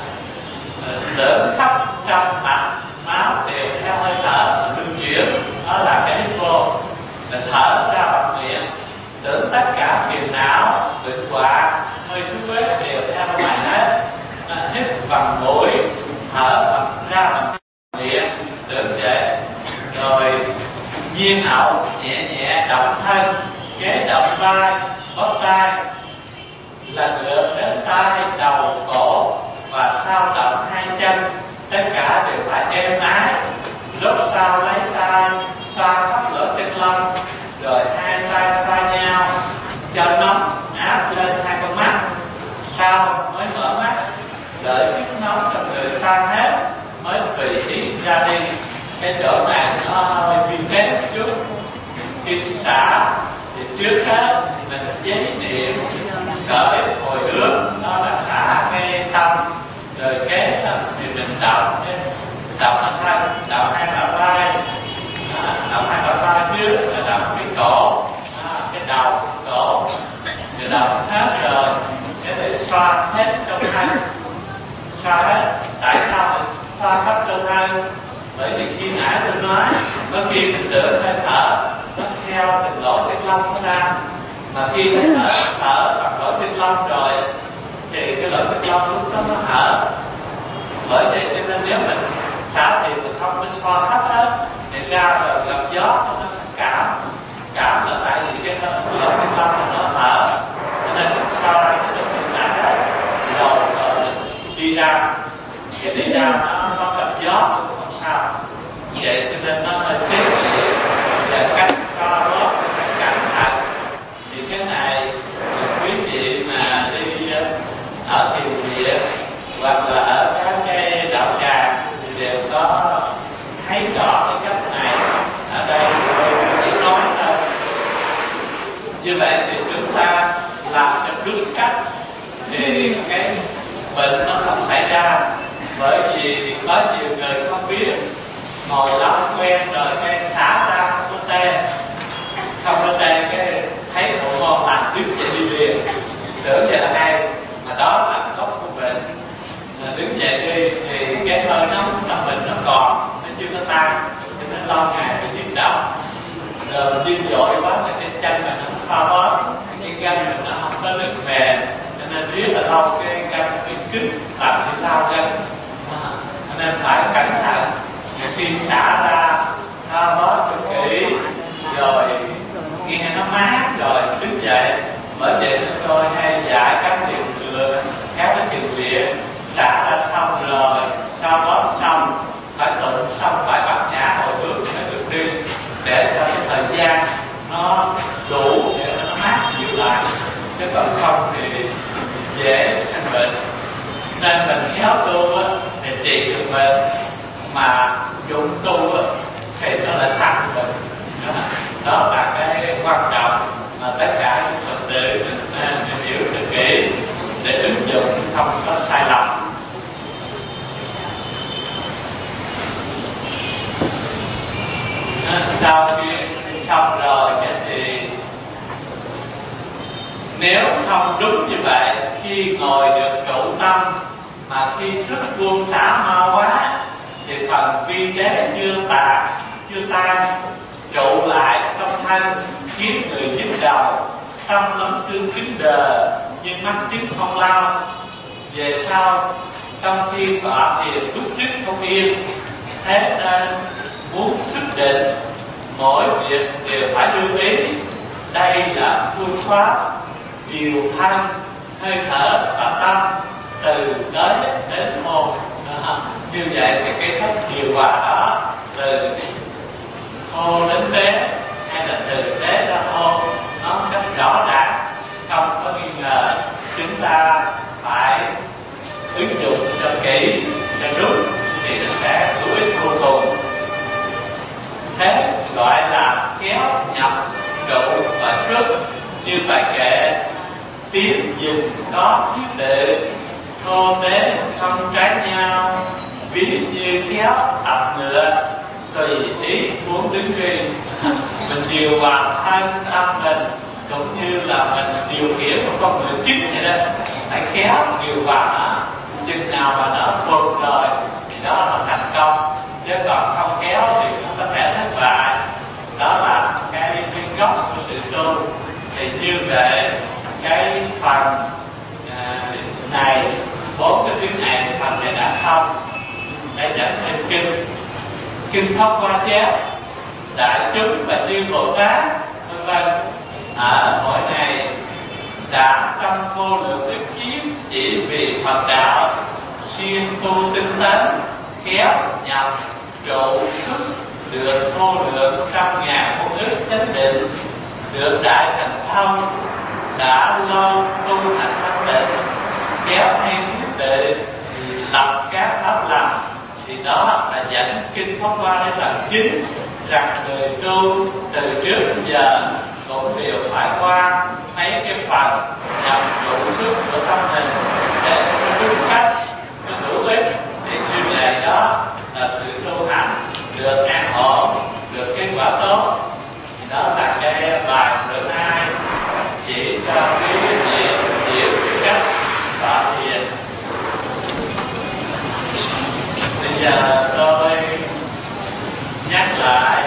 tưởng khắp trong mạch máu đều theo hơi thở lưu chuyển, đó là cái hít vô. Là thở ra bằng miệng, tưởng tất cả phiền não bệnh hoạn hơi xú uế đều theo ngoài hết. Hít bằng mũi, thở bằng ra bằng miệng, tưởng vậy. Rồi nhiên ẩu nhẹ nhẹ động thân, kế động vai, bóp tay, lần lượt đến tay, đầu, cổ và sau động hai chân, tất cả đều phải êm ái. Lúc sau lấy tay xoa khắp lỗ chân lông, rồi hai tay xoa nhau cho nóng áp lên hai con mắt, sau mới mở mắt, đợi sức nóng trong người tan hết mới tùy ý ra đi. Cái chỗ này nó hơi viêm kém một chút. Khi xả thì trước hết mình giấy niệm khởi hồi hướng, đó là xả cái tâm, rồi kế thì mình đọc đọc ở thân, đọc hai bả vai, đọc hai bả vai trước, rồi đọc cái cổ, cái đầu, cổ, rồi đọc hết rồi, cái để xoa hết trong thân, xoa hết. Tại sao mình xoa khắp trong thân? Bởi vì khi nãy tôi nói, có khi mình tưởng hơi thở nó theo từng lỗ chân lông nó ra, mà khi mình thở thở bằng lỗ chân lông rồi thì cái lỗ chân lông lúc đó nó hở. Bởi vậy cho nên nếu mình xả thì mình không có xoa khắp hết, thì ra rồi gặp gió nó cảm cảm là tại vì cái lỗ chân lông nó thở, cho nên mình xoa ra cái lỗ chân lông hết, rồi rồi đi ra, cái đi ra nó nó gặp gió cũng không sao. Vậy cho nên nó hơi tế nhị và cách xoa bóp cẩn thận. Thì cái này quý hoặc là ở các cái đạo tràng thì đều có thấy rõ cái cách này. Ở đây tôi chỉ nói thôi. Như vậy thì chúng ta làm cho đúng cách thì cái bệnh nó không xảy ra. Bởi vì có nhiều người không biết, ngồi lắm quen rồi cái xả ra không có tê, không có tê cái thấy bộ con làm đứng dậy đi liền, tưởng vậy là hay, mà đó là gốc của bệnh. Đứng dậy đi thì cái hơi nóng trong mình nó còn, nó chưa có tan, cho nên lâu ngày bị nhức đầu. Rồi mình đi dội quá thì cái chân mình nó so bóp, cái gân mình nó không có lực mềm, cho nên rất là lâu cái gân bị cứng làm cái lao gân. Cho nên phải cẩn thận khi xả ra, thao bóp cho kỹ, rồi nghe nó mát rồi đứng dậy. Bởi vậy chúng tôi hay dạy các điều thừa, các cái điều việc xả ra xong rồi, sau đó xong phải tụng xong phải bát nhã hồi hướng phải được đi, để cho cái thời gian nó đủ để nó mát dịu lại, chứ còn không thì dễ sinh bệnh. Nên mình khéo tu á để trị được bệnh, mà dụng tu á thì nó lại thành bệnh. Đó là cái quan trọng mà tất cả những Phật tử nên hiểu được kỹ để ứng dụng không có sai lầm. Sau khi xong rồi thì nếu không đúng như vậy, khi ngồi được trụ tâm mà khi sức buông xả mau quá thì phần vi tế chưa tàn chưa tan trụ lại trong thân, khiến người nhức đầu, tâm lắm xương cứng đờ, nhưng mắt tiếc không lao. Về sau trong khi tọa thiền lúc trước không yên, thế nên muốn sức định mỗi việc đều phải lưu ý. Đây là phương pháp điều thanh hơi thở và tâm từ tới đến hồn. Như vậy thì cái cách điều hòa đó từ hô đến tế hay là từ tế ra hô nó rất rõ ràng, không có nghi ngờ. Chúng ta phải ứng dụng cho kỹ cho đúng thì nó sẽ hữu ích vô cùng. Thế gọi là kéo nhập trụ và xuất. Như bài kệ tiếng dừng có thứ tự, thô tế không trái nhau, ví như kéo tập ngựa, tùy ý muốn đứng riêng. Mình điều hòa thân tâm mình cũng như là mình điều khiển một con ngựa chính vậy đó, phải kéo điều hòa nó, chừng nào mà nó thuận rồi thì đó là thành công, chứ còn không kéo thì cũng có thể thất bại. Đó là cái nguyên gốc của sự tu. Thì như vậy cái phần à, này, bốn cái tiếng này, phần này đã xong. Để dẫn thêm kinh kinh Pháp Hoa chép đại chúng và chư Bồ Tát vân vân ở mỗi ngày đã trong vô lượng ức kiếp chỉ vì Phật đạo, xuyên tu tinh tấn, kéo nhập trụ xuất được vô lượng trăm ngàn vô ức chánh định, được đại thành thông, đã lâu tu thành thanh định, kéo theo thiết tự lập các pháp lành. Thì đó là dẫn kinh Pháp Hoa để làm chính, rằng người tu từ trước đến giờ cũng đều phải qua mấy cái phần nhập trụ xuất của tâm mình để đúng cách nó hữu ích. Thì như vậy đó là sự tu hành được an ổn, được kết quả tốt. Thì đó là cái bài bữa nay chỉ cho quý vị hiểu cái cách tọa thiền. Bây giờ tôi nhắc lại,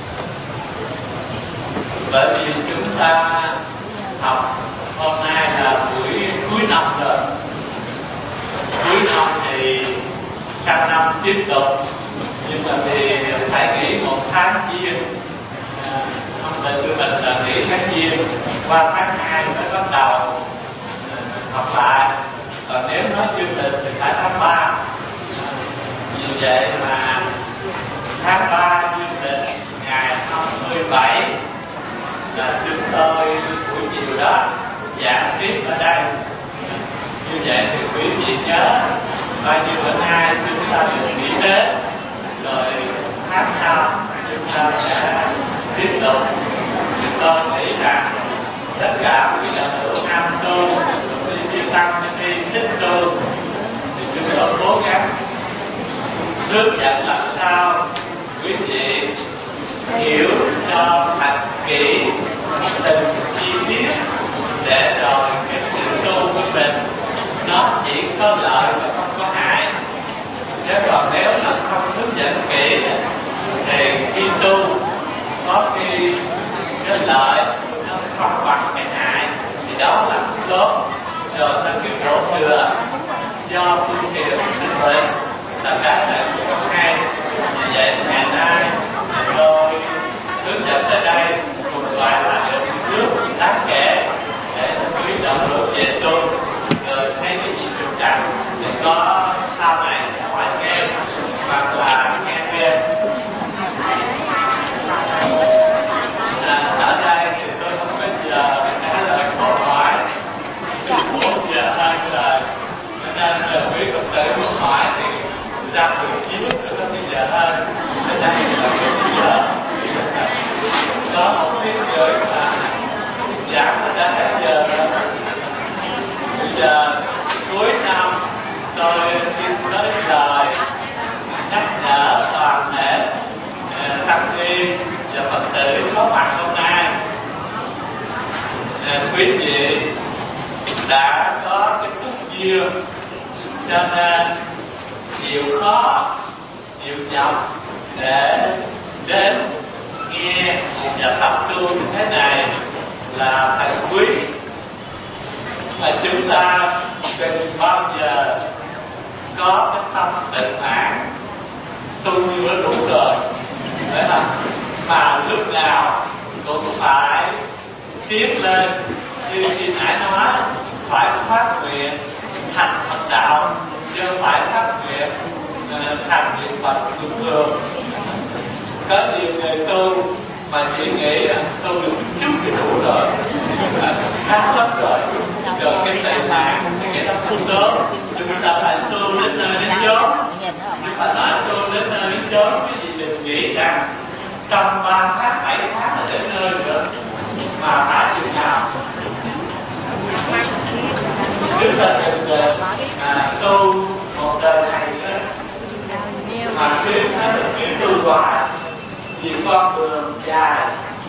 bởi vì chúng ta học hôm nay là buổi cuối năm rồi. Cuối năm thì sang năm tiếp tục, nhưng mà thì phải nghỉ một tháng giêng. Không định của mình là nghỉ tháng giêng, qua tháng hai mới bắt đầu học lại. Còn nếu nói chương trình thì phải tháng ba. Vì vậy mà tháng ba chương trình ngày hai mươi bảy là chúng tôi buổi chiều đó giảng tiếp ở đây. Như vậy thì quý vị nhớ Bao nhiêu bữa nay chúng ta được nghĩ đến, rồi tháng sau chúng ta sẽ tiếp tục. Tôi nghĩ rằng tất cả quý đạo hữu am tu, quý vị tăng quý vị thích tu thì chúng tôi cố gắng hướng dẫn làm sao quý vị hiểu cho thật kỹ từng chi tiết để rồi cái sự tu của mình nó chỉ có lợi và không có hại. Chứ còn nếu mà không hướng dẫn kỹ thì khi tu có khi cái lợi nó không bằng cái hại, thì đó là không tốt. Rồi nó cứ đổ thừa do phương tiện sinh mệnh là cái này cũng không hay. Vì vậy ngày nay tôi hướng dẫn tới đây cũng gọi là được bước đáng kể để quý đạo hữu về tu, rồi thấy cái gì trục trặc thì có sau này sẽ hỏi nghe hoặc là nghe thêm. À, ở đây thì tôi không có giờ để trả lời câu hỏi, bốn giờ hơn rồi, nên là quý Phật tử muốn hỏi thì ra mười chín rồi có bây giờ hơn. Ở đây là cái giờ có một tiếng rưỡi mà giảng là đã hết giờ rồi. Bây giờ cuối năm tôi xin nói lời nhắc nhở toàn thể tăng ni và Phật tử có mặt hôm nay. Quý vị đã có cái phúc duyên cho nên chịu khó chịu nhọc để đến nghe và tập tu như thế này là thật quý. Mà chúng ta đừng bao giờ có cái tâm tự mãn tu nữa đủ rồi, phải không? Mà lúc nào cũng phải tiến lên, như khi nãy nói, phải phát nguyện thành Phật đạo, chứ phải phát nguyện thành niệm Phật thường thường. Có nhiều người tu mà chỉ nghĩ là tu được chút thì đủ rồi, khá lắm rồi, rồi cái tự mãn thì cái đó không tốt. Chúng ta phải tu đến nơi đến chốn, chúng ta nói tu đến nơi đến chốn, cái gì đừng nghĩ rằng trong ba tháng bảy tháng là đến nơi nữa, mà phải chừng nào chúng ta đừng à, tu một đời này nữa mà cứ cứ tu hoài, vì con đường dài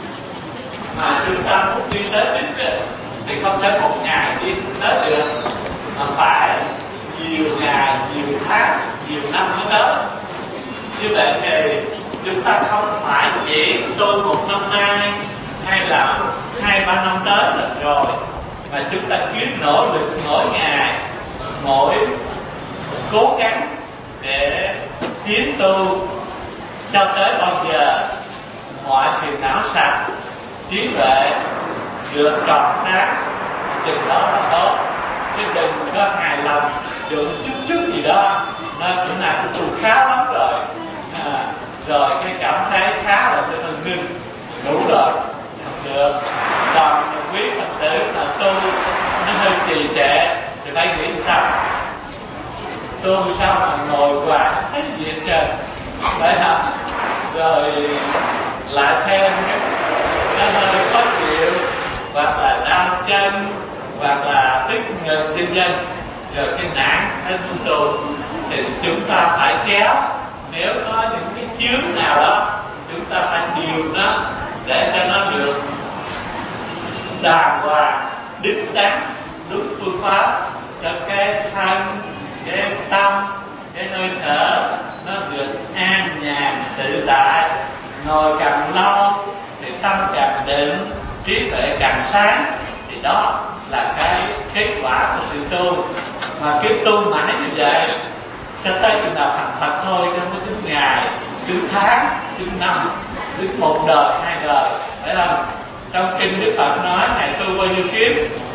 mà chúng ta muốn đi tới đích thì không thể một ngày đi tới được, mà phải nhiều ngày, nhiều tháng, nhiều năm mới tới. Như vậy thì chúng ta không phải chỉ tu một năm nay hay là hai ba năm tới là rồi, mà chúng ta cứ nỗ lực mỗi ngày, mỗi cố gắng để tiến tu cho tới bao giờ mọi phiền não sạch, trí tuệ được tròn sáng, chừng đó là tốt. Chứ đừng có hài lòng được chút chút gì đó nên chỗ nào cũng tu khá lắm rồi, à, rồi cái cảm thấy khá là cho nên ngưng đủ rồi, không được. Còn quý Phật tử là tu nó hơi trì trệ thì phải nghĩ sao? Tu sao mà ngồi hoài thấy gì hết trơn, phải không? Rồi lại thêm nó hơi khó chịu, hoặc là đau chân, hoặc là tức ngực tinh dân, rồi cái nản nó tu tu thì chúng ta phải kéo. Nếu có những cái chướng nào đó chúng ta phải điều nó để cho nó được đàng hoàng, đích đáng, đúng phương pháp, cho cái thân, cái tâm, cái hơi thở nó được an nhàn tự tại. Ngồi càng lâu thì tâm càng định, trí tuệ càng sáng, thì đó là cái kết quả của sự tu. Mà cái tu mãi như vậy cho tới chừng nào thành Phật thôi, không có tính ngày, tính tháng, tính năm, tính một đời, hai đời, phải không? Trong kinh Đức Phật nói ngày tu bao nhiêu kiếp,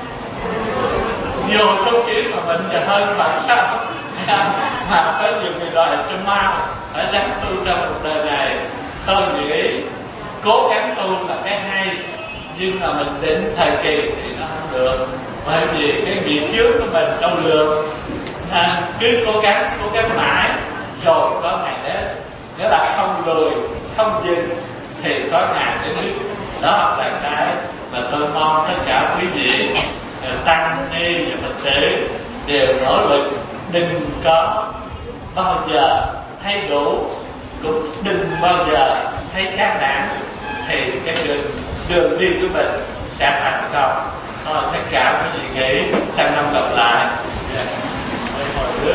vô số kiếp mà mìnhจะhơn Phật sao? Mà có nhiều người đòi cho mau phải dám tu trong một đời này. Tôi nghĩ cố gắng tu là cái hay, nhưng mà mình định thời kỳ thì nó không được, bởi vì cái nghiệp trước của mình đâu lường. à, cứ cố gắng cố gắng mãi rồi có ngày đến. Nếu là không lùi không dừng thì có ngày đến đích. Đó là cái mà tôi mong tất cả quý vị tăng ni và Phật tử đều nỗ lực, đừng có bao giờ thấy đủ, cũng đừng bao giờ thấy chán nản, thì cái đường đường đi của mình sẽ thành công. Thôi tất cả quý vị nghĩ sang năm gặp lại. Hồi